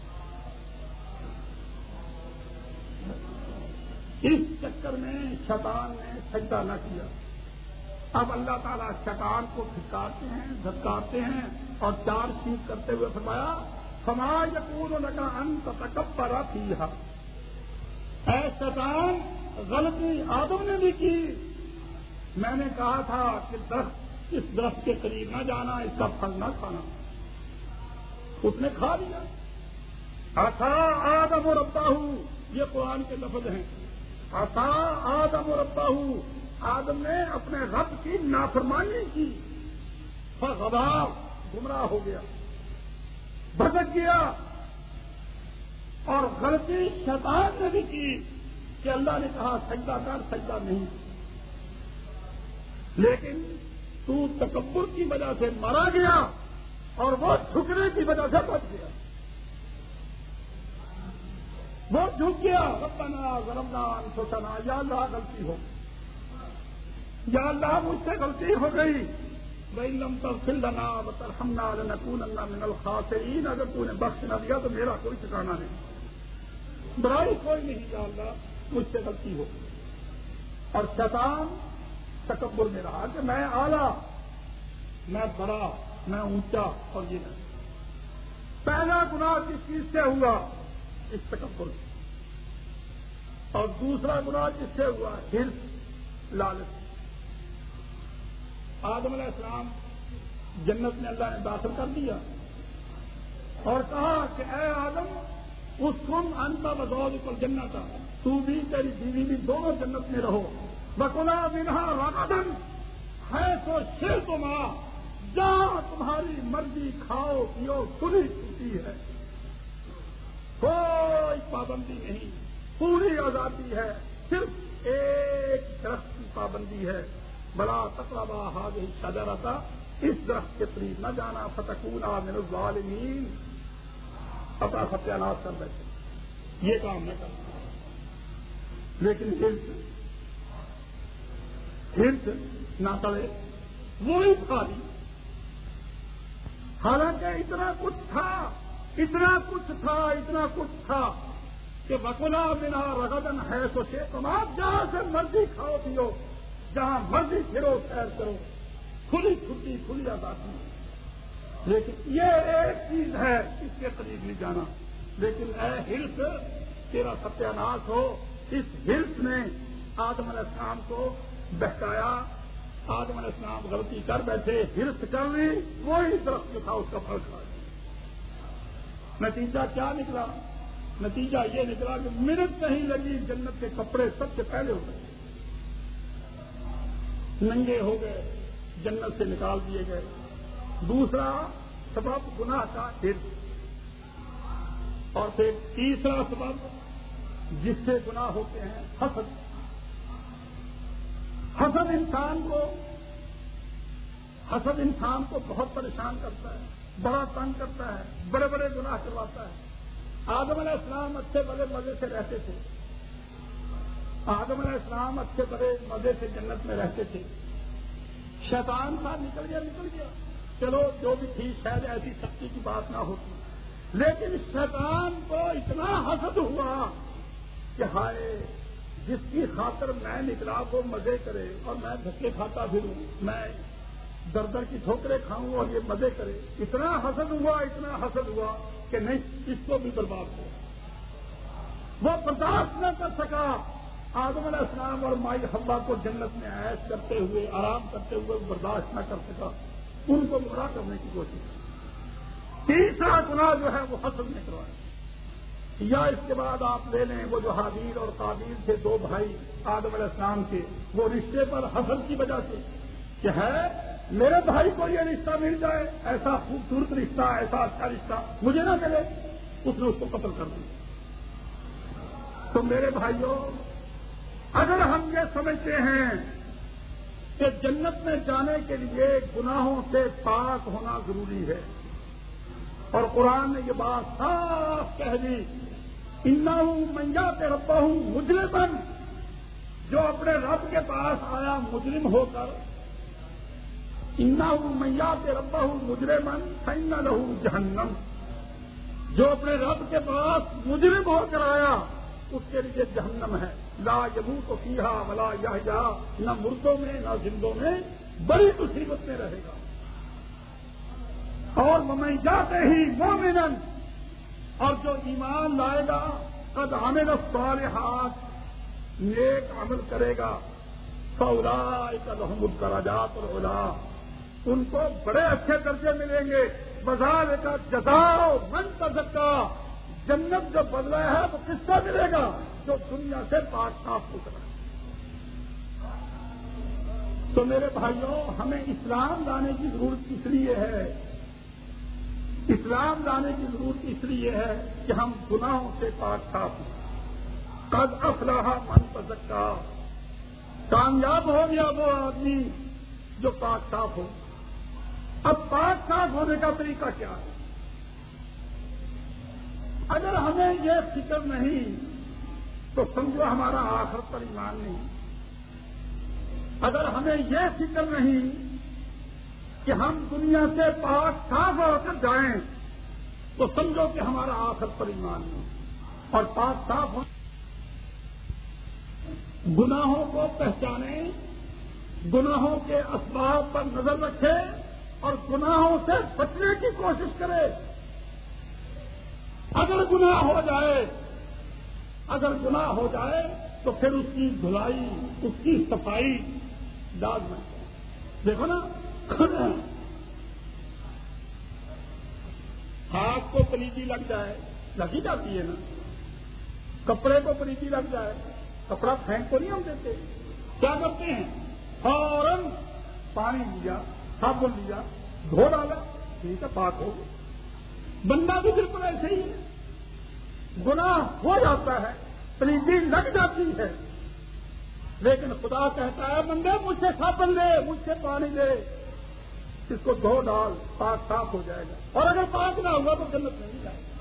Speaker 1: اس چکر میں شیطان نے سجدہ نہ کیا۔ اب اللہ تعالیٰ شیطان کو پھٹکارتے ہیں، دھتکارتے ہیں اور چار چیز کرتے ہوئے فرمایا فما یکون لک ان تتکبر فیہا، اے شیطان غلطی آدم نے بھی کی، میں نے کہا تھا کہ درخت اس درخت کے قریب نہ جانا، اس کا پھل نہ کھانا، اس نے کھا لیا۔ عصا آدم ربہ، یہ قرآن کے لفظ ہیں، عصا آدم ربہ، آدم نے اپنے رب کی نافرمانی کی، فغوا، گمراہ ہو گیا، بھٹک گیا، اور غلطی شیطان نے بھی کی کہ اللہ نے کہا سجدہ کر، سجدہ نہیں، لیکن تو تکبر کی وجہ سے مارا گیا اور وہ جھکنے کی وجہ سے بچ گیا، وہ جھک گیا۔ ربنا ظلمنا انفسنا، یا اللہ غلطی ہو، یا اللہ مجھ سے غلطی ہو گئی، وَإِن لَّمْ تَغْفِرْ لَنَا وَتَرْحَمْنَا لَنَكُونَنَّ مِنَ الْخَاسِرِينَ، اگر تو نے بخش نہ دیا تو میرا کوئی ٹھکانہ نہیں، برائی کوئی نہیں، یا اللہ مجھ سے غلطی ہو۔ اور شیطان تکبر میں رہا کہ میں اعلیٰ، میں بڑا، میں اونچا، اور یہ نہیں۔ پہلا گناہ کس چیز سے ہوا؟ اس تکبر سے، اور دوسرا گناہ کس سے ہوا؟ حرص، لالچ۔ آدم علیہ السلام جنت میں اللہ نے داخل کر دیا اور کہا کہ اے آدم اسکن انت وزوجک الجنۃ، تو بھی تیری بیوی بھی دونوں جنت میں رہو، وکلا منہا رغدن حیث شئتما، جہاں تمہاری مرضی کھاؤ پیو، کھلی چھٹی ہے، کوئی پابندی نہیں، پوری آزادی ہے، صرف ایک درخت کی پابندی ہے، بلا تقربا هذه الشجرۃ، اس درخت کے قریب نہ جانا، فتکونا من الظالمین، اپنا ستیاناش کر بیٹھے، یہ کام نہ کرنا۔ لیکن ہرس ہرس نہ کرے، وہی کھا لی، حالانکہ اتنا کچھ تھا، اتنا کچھ تھا، اتنا کچھ تھا کہ وکلا منہا رغدن حیث شئتما، جہاں سے مرضی کھاؤ پیو، جہاں مرضی پھرو، سیر کرو، کھلی چھٹی، کھلی آزادی۔ لیکن یہ ایک چیز ہے، اس کے قریب نہیں جانا۔ لیکن اے ہرس، تیرا ستیاناش ہو، اس ہرس نے آدم علیہ السلام کو بہکایا، آدم علیہ السلام غلطی کر بیٹھے، ہرس کر لی، وہی درخت جو تھا اس کا پھل کھا لیا۔ نتیجہ کیا نکلا؟ نتیجہ یہ نکلا کہ منٹ نہیں لگی، جنت کے کپڑے سب سے پہلے ہو گئے، ننگے ہو گئے، جنت سے نکال دیے گئے۔ دوسرا سبب گناہ کا ہرس، اور پھر تیسرا سبب جس سے گناہ ہوتے ہیں حسد۔ حسد انسان کو حسد انسان کو بہت پریشان کرتا ہے، بڑا تنگ کرتا ہے، بڑے بڑے گناہ کرواتا ہے۔ آدم علیہ السلام اچھے بڑے مزے سے رہتے تھے، آدم علیہ السلام اچھے بڑے مزے سے جنت میں رہتے تھے، شیطان تھا، نکل گیا نکل گیا چلو جو بھی تھی، شاید ایسی سختی کی بات نہ ہوتی، لیکن شیطان کو اتنا حسد ہوا کہ ہائے، جس کی خاطر میں نکلا وہ مزے کرے اور میں دھکے کھاتا پھروں، میں در در کی ٹھوکریں کھاؤں اور یہ مزے کرے، اتنا حسد ہوا، اتنا حسد ہوا کہ نہیں، اس کو بھی برباد ہو، وہ برداشت نہ کر سکا۔ آدم علیہ السلام اور مائی حوا کو جنت میں عیش کرتے ہوئے، آرام کرتے ہوئے برداشت نہ کر سکا، ان کو گمراہ کرنے کی کوشش کی۔ تیسرا گناہ جو ہے وہ حسد نے کروایا۔ یا اس کے بعد آپ لے لیں وہ جو حابیل اور قابیل تھے، دو بھائی آدم علیہ السلام کے، وہ رشتے پر حسد کی وجہ سے کہ ہے میرے بھائی کو یہ رشتہ مل جائے، ایسا خوبصورت رشتہ، ایسا اچھا رشتہ مجھے نہ ملے، اس نے اس کو قتل کر دیا۔ تو میرے بھائیوں، اگر ہم یہ سمجھتے ہیں کہ جنت میں جانے کے لیے گناہوں سے پاک ہونا ضروری ہے، اور قرآن نے یہ بات صاف کہہ دی، انہ من یأت ربہ مجرما، جو اپنے رب کے پاس آیا مجرم ہو کر، انہ میات ربہ مجرمن فإن لہ جہنم، جو اپنے رب کے پاس مجرم ہو کر آیا اس کے لیے جہنم ہے، لا یموت فیہا ولا یحیا، نہ مردوں میں نہ زندوں میں بڑی مصیبت میں رہے گا۔ اور ومن جاتے ہی مومنن، اور جو ایمان لائے گا، قد عمل الصالحات، نیک عمل کرے گا، فاولئک لہم الدرجات العلیٰ، ان کو بڑے اچھے درجے ملیں گے، بذالک جزاء من تزکیٰ، جنت جو بدلہ ہے وہ کس سے ملے گا؟ جو دنیا سے پاک صاف ستھرا ہے۔ تو میرے بھائیوں، ہمیں اسلام لانے کی ضرورت اس لیے ہے، اسلام لانے کی ضرورت اس لیے ہے کہ ہم گناہوں سے پاک صاف ہوں۔ قد افلح من تزکیٰ، کامیاب ہو گیا وہ آدمی جو پاک صاف ہو۔ اب پاک صاف ہونے کا طریقہ کیا ہے؟ اگر ہمیں یہ فکر نہیں تو سمجھو ہمارا آخرت پر ایمان نہیں۔ اگر ہمیں یہ فکر نہیں کہ ہم دنیا سے پاک صاف ہو کر جائیں تو سمجھو کہ ہمارا آخرت پر ایمان نہیں۔ اور پاک صاف ہو، گناہوں کو پہچانے، گناہوں کے اسباب پر نظر رکھے اور گناہوں سے بچنے کی کوشش کرے۔ اگر گناہ ہو جائے اگر گناہ ہو جائے تو پھر اس کی دھلائی، اس کی صفائی لازم ہے۔ دیکھو نا، ہاتھ کو پلیتی لگ جائے، لگی جاتی ہے نا، کپڑے کو پلیتی لگ جائے، کپڑا پھینک کو نہیں ہم دیتے، کیا کرتے ہیں؟ فوراً پانی لیا، صابن لیا، دھو ڈالا، ٹھیک ہے، پاک ہو گیا۔ بندہ بھی بالکل ایسے ہی ہے، گناہ ہو جاتا ہے، پلیتی لگ جاتی ہے، لیکن خدا کہتا ہے بندے مجھ سے صابن لے، مجھ سے پانی لے، اس کو دھو ڈال، پاک صاف ہو جائے گا۔ اور اگر پاک نہ ہوا تو جنت نہیں جائے گا۔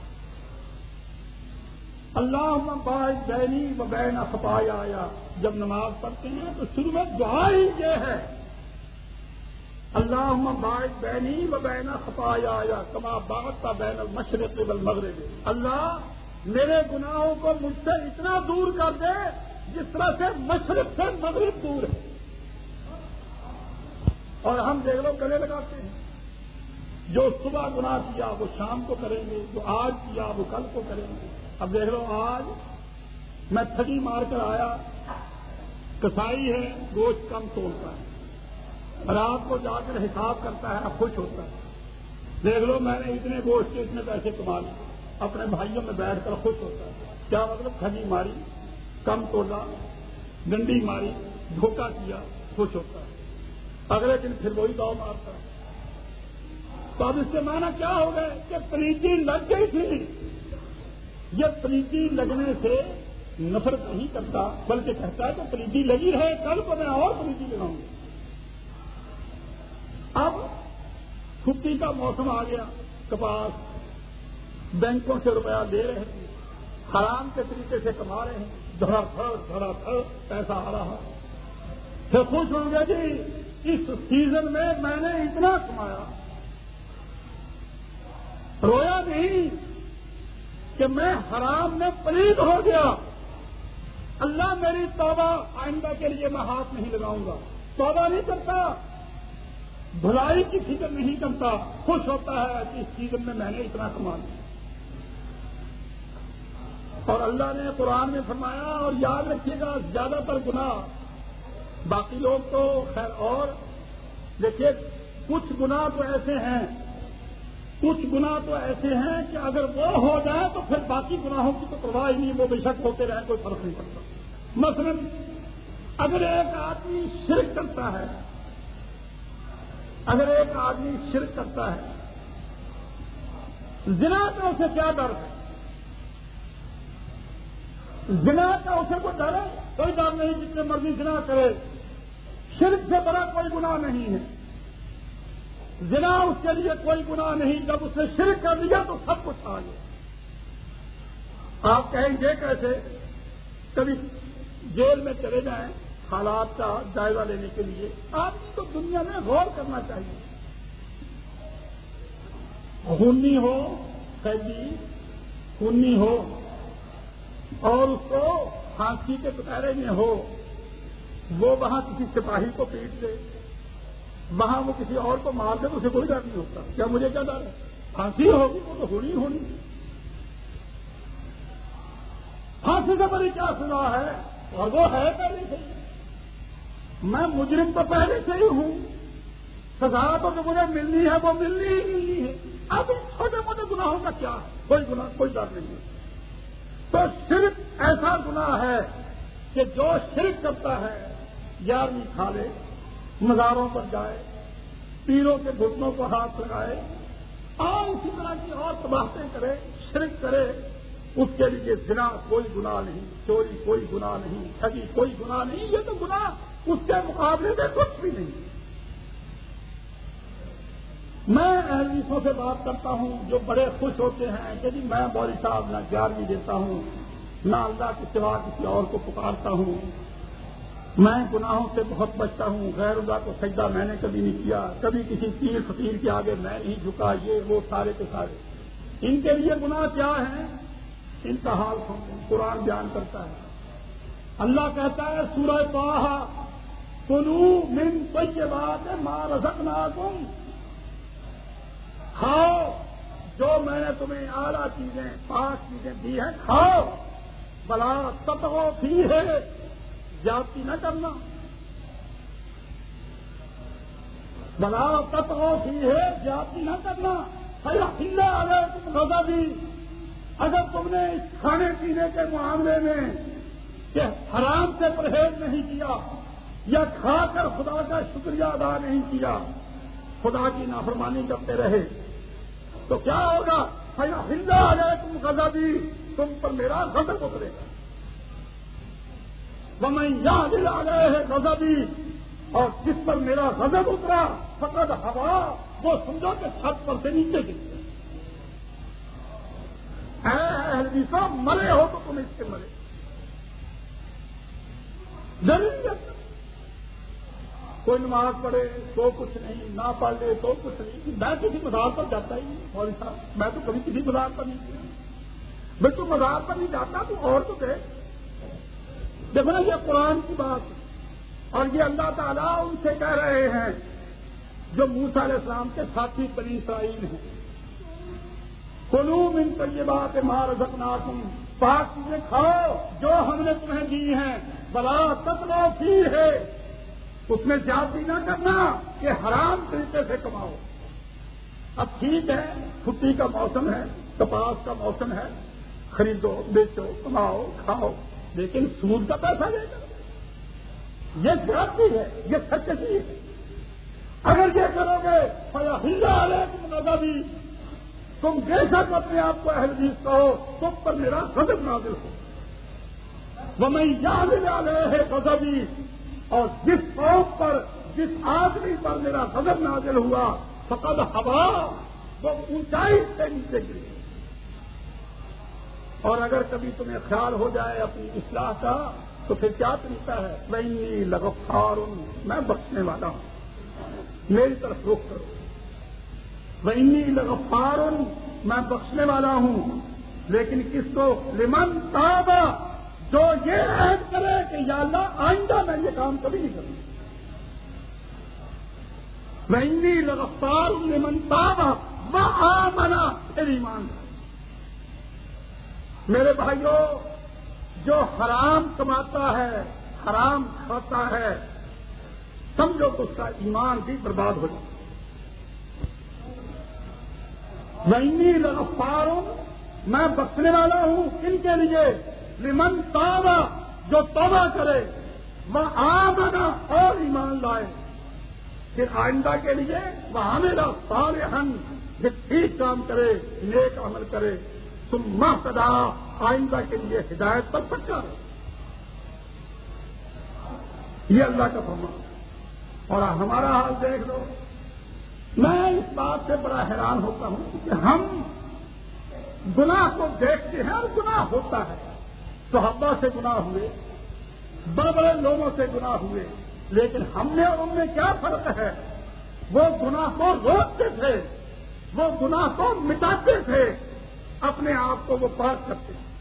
Speaker 1: اللہم باعث بینی و بین خطایا، جب نماز پڑھتے ہیں تو شروع میں دعا ہی یہ ہے، اللہم باعث بینی و بین خطایا کما باعثت بین المشرق والمغرب، اللہ میرے گناہوں کو مجھ سے اتنا دور کر دے جس طرح سے مشرق سے مغرب دور ہے۔ اور ہم دیکھ لو گلے لگاتے ہیں، جو صبح گناہ کیا وہ شام کو کریں گے، جو آج کیا وہ کل کو کریں گے۔ اب دیکھ لو، آج میں تھکی مار کر آیا، کسائی ہے، گوشت کم تولتا ہے، رات کو جا کر حساب کرتا ہے، خوش ہوتا ہے، دیکھ لو میں نے اتنے گوشت کے اتنے پیسے کما لیے، اپنے بھائیوں میں بیٹھ کر خوش ہوتا ہے۔ کیا مطلب؟ ٹھگی ماری، کم تولا، ڈنڈی ماری، دھوکہ کیا، خوش ہوتا ہے، اگلے دن پھر وہی داؤ مارتا ہے۔ تو اب اس سے معنی کیا ہو گئے کہ پلیتی لگ گئی تھی۔ یہ پلیتی لگنے سے نفرت نہیں کرتا، بلکہ کہتا ہے کہ پلیتی لگی ہے، کل کو میں اور پلیتی لگاؤں گا۔ اب چھٹی کا موسم آ گیا، کپاس بینکوں سے روپیہ لے رہے ہیں، حرام کے طریقے سے کما رہے ہیں، دھڑا دھڑ دھڑا دھڑ پیسہ آ رہا، پھر خوش ہوں گے جی اس سیزن میں میں نے اتنا کمایا، رویا نہیں کہ میں حرام میں پلید ہو گیا، اللہ میری توبہ، آئندہ کے لیے میں ہاتھ نہیں لگاؤں گا۔ توبہ نہیں کرتا، بھلائی کی فکر نہیں کرتا، خوش ہوتا ہے کہ اس سیزن میں میں نے اتنا کما لیا۔ اور اللہ نے قرآن میں فرمایا، اور یاد رکھیے گا زیادہ تر گناہ، باقی لوگ تو خیر، اور دیکھیے کچھ گناہ تو ایسے ہیں کچھ گناہ تو ایسے ہیں کہ اگر وہ ہو جائے تو پھر باقی گناہوں کی تو پرواہ ہی نہیں، وہ بے شک ہوتے رہے، کوئی فرق نہیں پڑتا۔ مثلا اگر ایک آدمی شرک کرتا ہے اگر ایک آدمی شرک کرتا ہے زنا کا اسے کیا ڈر ہے؟ زنا کا اسے کوئی ڈر ہے؟ کوئی ڈر نہیں، جتنے مرضی زنا کرے، شرک سے بڑا کوئی گناہ نہیں ہے۔ زنا اس کے لیے کوئی گناہ نہیں، جب اس نے شرک کر لیا تو سب کچھ آ گیا۔ آپ کہیں گے کیسے؟ کبھی جیل میں چلے جائیں حالات کا جائزہ لینے کے لیے. آدمی کو دنیا میں غور کرنا چاہیے. خونی ہو قیدی خونی ہو اور اس کو پھانسی کے کٹہرے میں ہو, وہ وہاں کسی سپاہی کو پیٹ دے, وہاں وہ کسی اور کو مار دے تو اسے کوئی ڈر نہیں ہوتا. کیا مجھے کیا ڈر ہے؟ پھانسی ہوگی وہ تو ہونی ہونی. پھانسی سے بڑی کیا سنا ہے, اور وہ ہے پہلے سے. میں مجرم تو پہلے سے ہی ہوں, سزا تو جو مجھے ملنی ہے وہ ملنی ہی ملنی ہے. اب ان چھوٹے موٹے گناہوں کا کیا ہے؟ کوئی گناہ کوئی ڈر نہیں ہے. تو شرک ایسا گناہ ہے کہ جو شرک کرتا ہے گیارہویں کھا لے, مزاروں پر جائے, پیروں کے گھٹنوں کو ہاتھ لگائے اور اسی طرح کی اور تباہتیں کرے, شرک کرے, اس کے لیے زنا کوئی گناہ نہیں, چوری کوئی گناہ نہیں, ٹھگی کوئی گناہ نہیں. یہ تو گناہ اس کے مقابلے میں کچھ بھی نہیں. میں اہلیسوں سے بات کرتا ہوں جو بڑے خوش ہوتے ہیں کہ جی میں مولوی صاحب نہ گیارہویں دیتا ہوں, نہ اللہ کے سوا کسی اور کو پکارتا ہوں, میں گناہوں سے بہت بچتا ہوں, غیر اللہ کو سجدہ میں نے کبھی نہیں کیا, کبھی کسی پیر فقیر کے آگے میں نہیں جھکا, یہ وہ سارے کے سارے. ان کے لیے گناہ کیا ہے؟ ان کا حال قرآن بیان کرتا ہے. اللہ کہتا ہے سورہ طٰہٰ, کلوا من طیبات ما رزقناکم, کھاؤ جو میں نے تمہیں اعلیٰ چیزیں پاک چیزیں دی ہیں کھاؤ, بلا تطغوا فیہ, زیادتی نہ کرنا, بلا تطغوا فیہ, زیادتی نہ کرنا. فیحل علیکم غضبی, اگر تم نے اس کھانے پینے کے معاملے میں کہ حرام سے پرہیز نہیں کیا یا کھا کر خدا کا شکریہ ادا نہیں کیا, خدا کی نافرمانی کرتے رہے, تو کیا ہوگا؟ فیحل علیکم غضبی, تم پر میرا غضب اترے گا. ومن یحلل علیہ غضبی, اور جس پر میرا غضب اترا فقد ہوا, وہ سمجھو کہ چھت پر سے نیچے گر گیا. اے اہل حدیثوں, مرے ہو تو تم اس سے مرے. ضروری ہے کوئی نماز پڑھے تو کچھ نہیں, نہ پڑھ لے تو کچھ نہیں. میں کسی مزار پر جاتا ہی نہیں مولوی صاحب, میں تو کبھی کسی مزار پر نہیں گیا. میں تو مزار پر نہیں جاتا تو اور تو دے. دیکھو نا یہ قرآن کی بات ہے, اور یہ اللہ تعالیٰ ان سے کہہ رہے ہیں جو موسیٰ علیہ السلام کے ساتھی بنی اسرائیل ہیں. کلوا من طیبات ما رزقناکم, پاک چیزیں کھاؤ جو ہم نے تمہیں دی ہیں, بلا تطغوا فیہ, اس میں زیادتی نہ کرنا کہ حرام طریقے سے کماؤ. اب ٹھیک ہے چھٹی کا موسم ہے, کپاس کا موسم ہے, خریدو بیچو کماؤ کھاؤ, لیکن سود کا پیسہ لے کر یہ زیادتی ہے, یہ سرکشی ہے. اگر یہ کرو گے فیحل علیکم غضبی, تم بے شک اپنے آپ کو اہل حدیث کہو, تم پر میرا غضب نازل ہو. ومن یحلل علیہ غضبی, اور جس قوم پر جس آدمی پر میرا غضب نازل ہوا فقد ہوا, وہ اونچائی سے نیچے گری. اور اگر کبھی تمہیں خیال ہو جائے اپنی اصلاح کا تو پھر کیا طریقہ ہے؟ وَإِنِّي لَغَفَّارٌ, میں بخشنے والا ہوں, میری طرف رخ کرو. وَإِنِّي لَغَفَّارٌ, میں بخشنے والا ہوں, لیکن کس کو؟ لمن تاب, جو یہ عہد کرے کہ یا اللہ آئندہ میں یہ کام کبھی نہیں کروں. وَإِنِّي لَغَفَّارٌ لمن تاب وَآمَنَ, پھر ایمان. میرے بھائیوں, جو حرام کماتا ہے حرام کھاتا ہے, سمجھو تو اس کا ایمان بھی برباد ہو جائے. وَإِنِّي لَغَفَّارٌ, میں بخشنے والا ہوں ان کے لیے, لمن تاب, جو توبہ کرے, وآمن, اور ایمان لائے. پھر آئندہ کے لیے وعمل صالحا, جو ٹھیک کام کرے, نیک عمل کرے, ثم اهتدى, آئندہ کے لیے ہدایت پر پکا ہے. یہ اللہ کا فرمان. اور ہمارا حال دیکھ لو. میں اس بات سے بڑا حیران ہوتا ہوں کہ ہم گناہ کو دیکھتے ہیں اور گناہ ہوتا ہے. صحابہ سے گناہ ہوئے, بڑے بڑے لوگوں سے گناہ ہوئے، لیکن ہم نے اور ان میں کیا فرق ہے؟ وہ گناہ کو روکتے تھے، وہ گناہ کو مٹاتے تھے، اپنے آپ کو وہ پاک کرتے تھے۔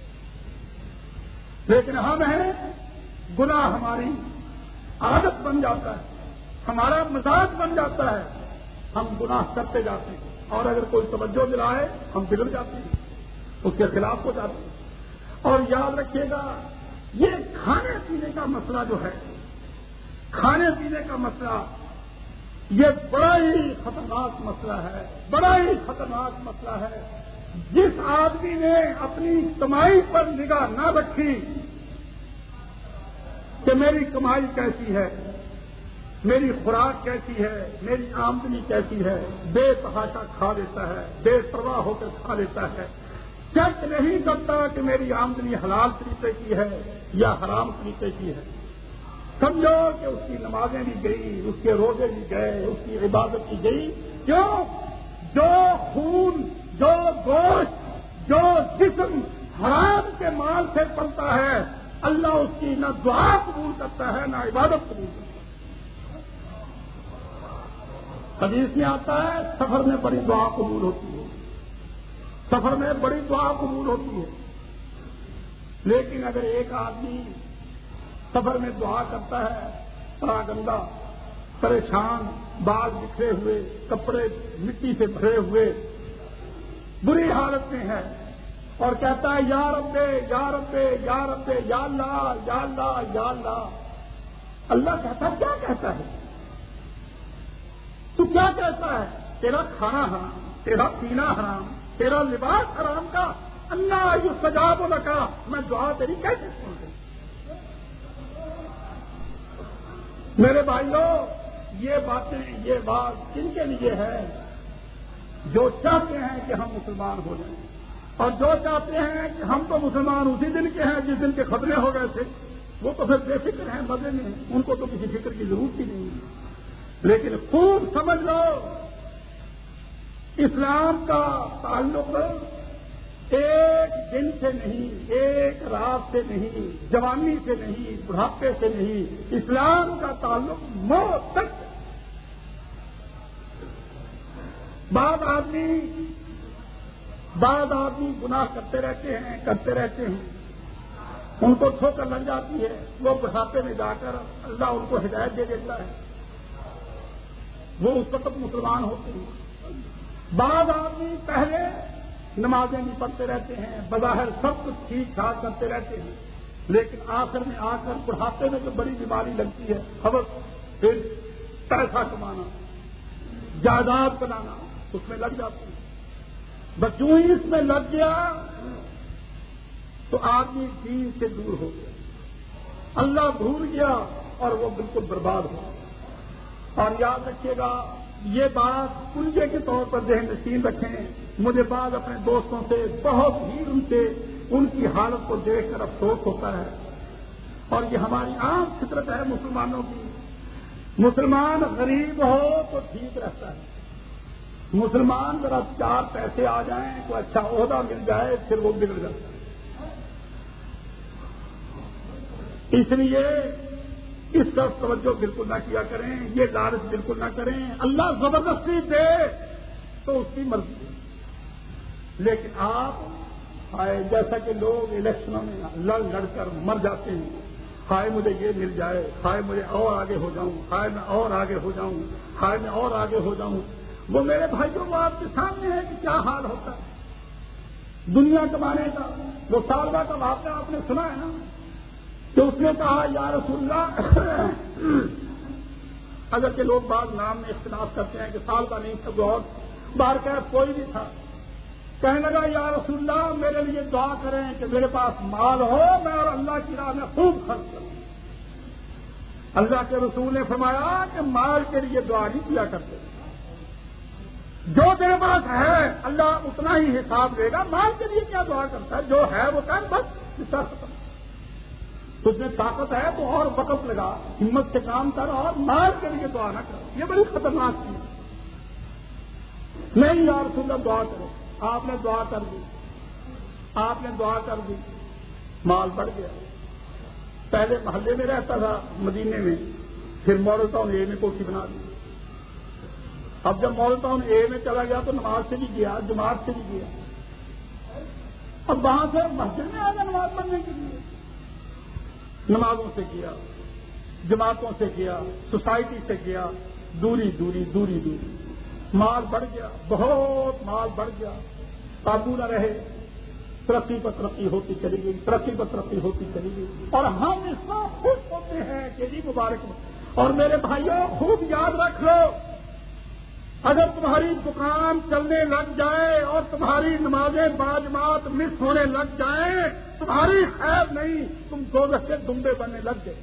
Speaker 1: لیکن ہم ہیں، گناہ ہماری عادت بن جاتا ہے، ہمارا مزاج بن جاتا ہے، ہم گناہ کرتے جاتے ہیں، اور اگر کوئی توجہ دلائے ہم بگڑ جاتے ہیں، اس کے خلاف ہو جاتے ہیں۔ اور یاد رکھیے گا، یہ کھانے پینے کا مسئلہ جو ہے، کھانے پینے کا مسئلہ یہ بڑا ہی خطرناک مسئلہ ہے، بڑا ہی خطرناک مسئلہ ہے۔ جس آدمی نے اپنی کمائی پر نگاہ نہ رکھی کہ میری کمائی کیسی ہے، میری خوراک کیسی ہے، میری آمدنی کیسی ہے، بے تحاشا کھا لیتا ہے، بے پرواہ ہو کر کھا لیتا ہے، چیک نہیں کرتا کہ میری آمدنی حلال طریقے کی ہے یا حرام طریقے کی ہے، سمجھو کہ اس کی نمازیں بھی گئی، اس کے روزے بھی گئے، اس کی عبادت بھی گئی۔ کیوں؟ جو خون، جو گوشت، جو جسم حرام کے مال سے پلتا ہے، اللہ اس کی نہ دعا قبول کرتا ہے نہ عبادت قبول کرتا ہے۔ حدیث میں آتا ہے سفر میں بڑی دعا قبول ہوتی ہے، سفر میں بڑی دعا قبول ہوتی ہے، لیکن اگر ایک آدمی سفر میں دعا کرتا ہے، پراگندہ، پریشان، بال بکھرے ہوئے، کپڑے مٹی سے بھرے ہوئے، بری حالت میں ہے، اور کہتا ہے یا رب یا رب یا رب یا اللہ یا اللہ یا اللہ، اللہ کہتا ہے کیا کہتا ہے؟ تو کیا کہتا ہے؟ تیرا کھانا حرام، تیرا پینا حرام، تیرا لباس حرام کا، اللہ یستجاب لکا، میں دعا تیری کیسے سن لوں؟ میرے بھائیوں، یہ باتیں، یہ بات کن کے لیے ہے؟ جو چاہتے ہیں کہ ہم مسلمان ہو جائیں، اور جو چاہتے ہیں کہ ہم تو مسلمان اسی دن کے ہیں جس دن کے ختنے ہو گئے تھے، وہ تو پھر بے فکر ہیں، مزے میں ہیں، ان کو تو کسی فکر کی ضرورت ہی نہیں ہے۔ لیکن خوب سمجھ لو، اسلام کا تعلق ایک دن سے نہیں، ایک رات سے نہیں، جوانی سے نہیں، بڑھاپے سے نہیں، اسلام کا تعلق موت تک ہے۔ بعض آدمی بعض آدمی گناہ کرتے رہتے ہیں کرتے رہتے ہیں ان کو ٹھوکر لگ جاتی ہے، وہ بڑھاپے میں جا کر اللہ ان کو ہدایت دے دیتا ہے، وہ اس وقت مسلمان ہوتے ہیں۔ بعض آدمی پہلے نمازیں بھی پڑھتے رہتے ہیں، بظاہر سب کچھ ٹھیک ٹھاک کرتے رہتے ہیں، لیکن آخر میں آ کر بڑھاپے میں جو بڑی بیماری لگتی ہے، خبر پھر پیسہ کمانا، جائیداد بنانا، اس میں لگ جاتے ہیں۔ بس جو ہی اس میں لگ گیا تو آدمی دین سے دور ہو گیا، اللہ بھول گیا اور وہ بالکل برباد ہو گیا۔ اور یاد رکھیے گا، یہ بات کنجے کے طور پر ذہن نشین رکھیں۔ مجھے بعض اپنے دوستوں سے بہت ہی ان سے ان کی حالت کو دیکھ کر افسوس ہوتا ہے، اور یہ ہماری عام فطرت ہے مسلمانوں کی۔ مسلمان غریب ہو تو ٹھیک رہتا ہے، مسلمان ذرا چار پیسے آ جائیں، کوئی اچھا عہدہ مل جائے، پھر وہ بگڑ جاتا ہے۔ اس لیے اس طرف توجہ بالکل نہ کیا کریں، یہ لالچ بالکل نہ کریں۔ اللہ زبردستی دے تو اس کی مرضی ہے، لیکن آپ آئے جیسا کہ لوگ الیکشنوں میں لڑ لڑ کر مر جاتے ہیں، خواہ مجھے یہ مل جائے، خواہ مجھے اور آگے ہو جاؤں، خواہ میں اور آگے ہو جاؤں، خواہ میں اور آگے ہو جاؤں۔ وہ میرے بھائیوں وہ آپ کے سامنے ہے کہ کیا حال ہوتا ہے دنیا کمانے کا۔ وہ سالبہ کا واقعہ آپ نے سنا ہے نا، کہ اس نے کہا یا رسول اللہ، اگر کہ لوگ بعض نام میں اختلاف کرتے ہیں کہ سالبہ نہیں تھا، اور بار کہ کوئی بھی تھا، کہنے لگا یا رسول اللہ میرے لیے دعا کریں کہ میرے پاس مال ہو، میں اور اللہ کی راہ میں خوب خرچ کروں۔ اللہ کے رسول نے فرمایا کہ مال کے لیے دعا نہیں کیا کرتے، جو تیرے پاس ہے اللہ اتنا ہی حساب دے گا، مال کے لیے کیا دعا کرتا ہے، جو ہے وہ کر بس اس طرح۔ تجھ میں طاقت ہے تو اور وقت لگا، ہمت سے کام کر، اور مال کے لیے دعا نہ کر، یہ بڑی خطرناک چیز ہے۔ نہیں یا رسول اللہ دعا کرو، آپ نے دعا کر دی، آپ نے دعا کر دی، مال بڑھ گیا، پہلے محلے میں رہتا تھا مدینے میں، پھر ماڈل ٹاؤن اے میں کوٹھی بنا دی. اب جب ماڈل ٹاؤن اے میں چلا گیا تو نماز سے بھی گیا، جماعت سے بھی گیا. اب وہاں سے مسجد میں آ گیا نماز پڑھنے کے لیے، نمازوں سے کیا، جماعتوں سے کیا، سوسائٹی سے کیا، دوری دوری دوری دوری. مال بڑھ گیا، بہت مال بڑھ گیا، قابو نہ رہے، ترقی پر ترقی ہوتی چلی گئی، ترقی پر ترقی ہوتی چلی گئی. اور ہم اس میں خوش ہوتے ہیں کہ جی مبارک. اور میرے بھائیوں خوب یاد رکھ لو، اگر تمہاری دکان چلنے لگ جائے اور تمہاری نمازیں باجماعت مس ہونے لگ جائیں، تمہاری خیر نہیں، تم دوزخ کے دمبے بننے لگ گئے.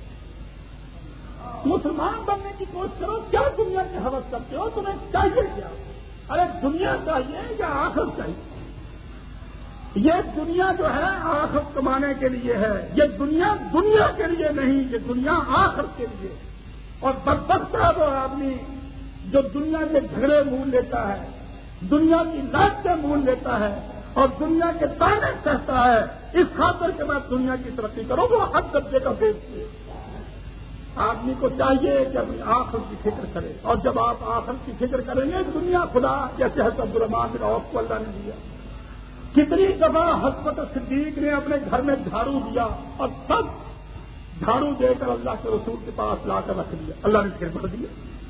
Speaker 1: مسلمان بننے کی کوشش کرو. کیا دنیا کی حوث کرتے ہو؟ تمہیں چاہیے کیا؟ ارے دنیا چاہیے یا آخرت چاہیے؟ یہ دنیا جو ہے آخرت کمانے کے لیے ہے. یہ دنیا دنیا کے لیے نہیں، یہ دنیا آخرت کے لیے. اور بدبخت ہے وہ آدمی جو دنیا کے جھگڑے مول لیتا ہے، دنیا کی لاشیں مول لیتا ہے اور دنیا کے تانے سہتا ہے اس خاطر کے بعد دنیا کی ترقی کرو. وہ حد درجے کا بیچتے ہے. آدمی کو چاہیے کہ اپنی آخرت کی فکر کرے، اور جب آپ آخرت کی فکر کریں گے دنیا خدا جیسے حضرت عبدالرحمان بن عوف کو اللہ نے دیا. کتنی دفعہ حضرت صدیق نے اپنے گھر میں جھاڑو دیا اور سب جھاڑو دے کر اللہ کے رسول کے پاس لا کر رکھ دیا. اللہ نے پھر بھر دیا،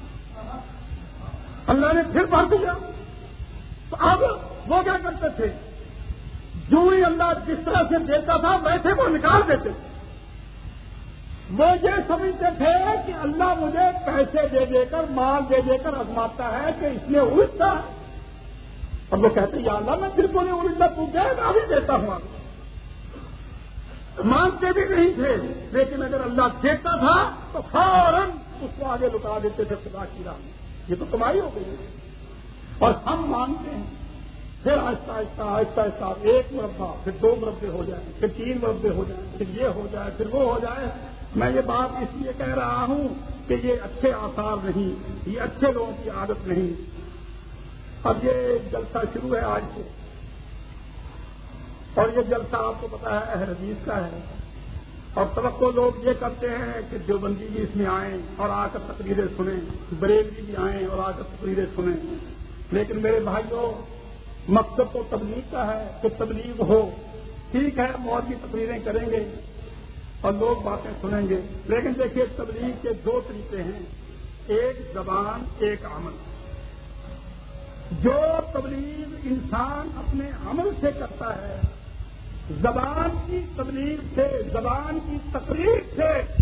Speaker 1: اللہ نے پھر بھر دیا. تو اب وہ کیا کرتے تھے؟ جو ہی اللہ جس طرح سے دیتا تھا ویسے وہ نکال دیتے تھے. وہ یہ سمجھتے تھے کہ اللہ مجھے پیسے دے دے کر، مال دے دے کر آزماتا ہے کہ اس نے الٹا. اب وہ کہتے یا اللہ میں بالکل نہیں الٹا، تو دے گا بھی دیتا ہوں. مانتے بھی نہیں تھے، لیکن اگر اللہ دیتا تھا تو فوراً اس کو آگے لٹا دیتے تھے خدا کی راہ میں. یہ تو کمائی ہو گئی ہے. اور ہم مانتے ہیں، پھر آہستہ آہستہ آہستہ آہستہ ایک مربع، پھر دو مربع ہو جائیں، پھر تین مربع ہو جائیں، پھر یہ ہو جائے، پھر وہ ہو جائے. میں یہ بات اس لیے کہہ رہا ہوں کہ یہ اچھے آثار نہیں، یہ اچھے لوگوں کی عادت نہیں. اب یہ جلسہ شروع ہے آج سے، اور یہ جلسہ آپ کو پتا ہے اہل حدیث کا ہے. اور توقع لوگ یہ کرتے ہیں کہ دیوبندی بھی اس میں آئیں اور آ کر تقریریں سنیں، بریلوی بھی آئیں اور آ کر تقریریں سنیں. لیکن میرے بھائیوں، مقصد تو تبلیغ کا ہے کہ تبلیغ ہو. ٹھیک ہے مولوی تقریریں کریں گے اور لوگ باتیں سنیں گے، لیکن دیکھیے تبلیغ کے دو طریقے ہیں، ایک زبان ایک عمل. جو تبلیغ انسان اپنے عمل سے کرتا ہے، زبان کی تبلیغ سے، زبان کی تقریر سے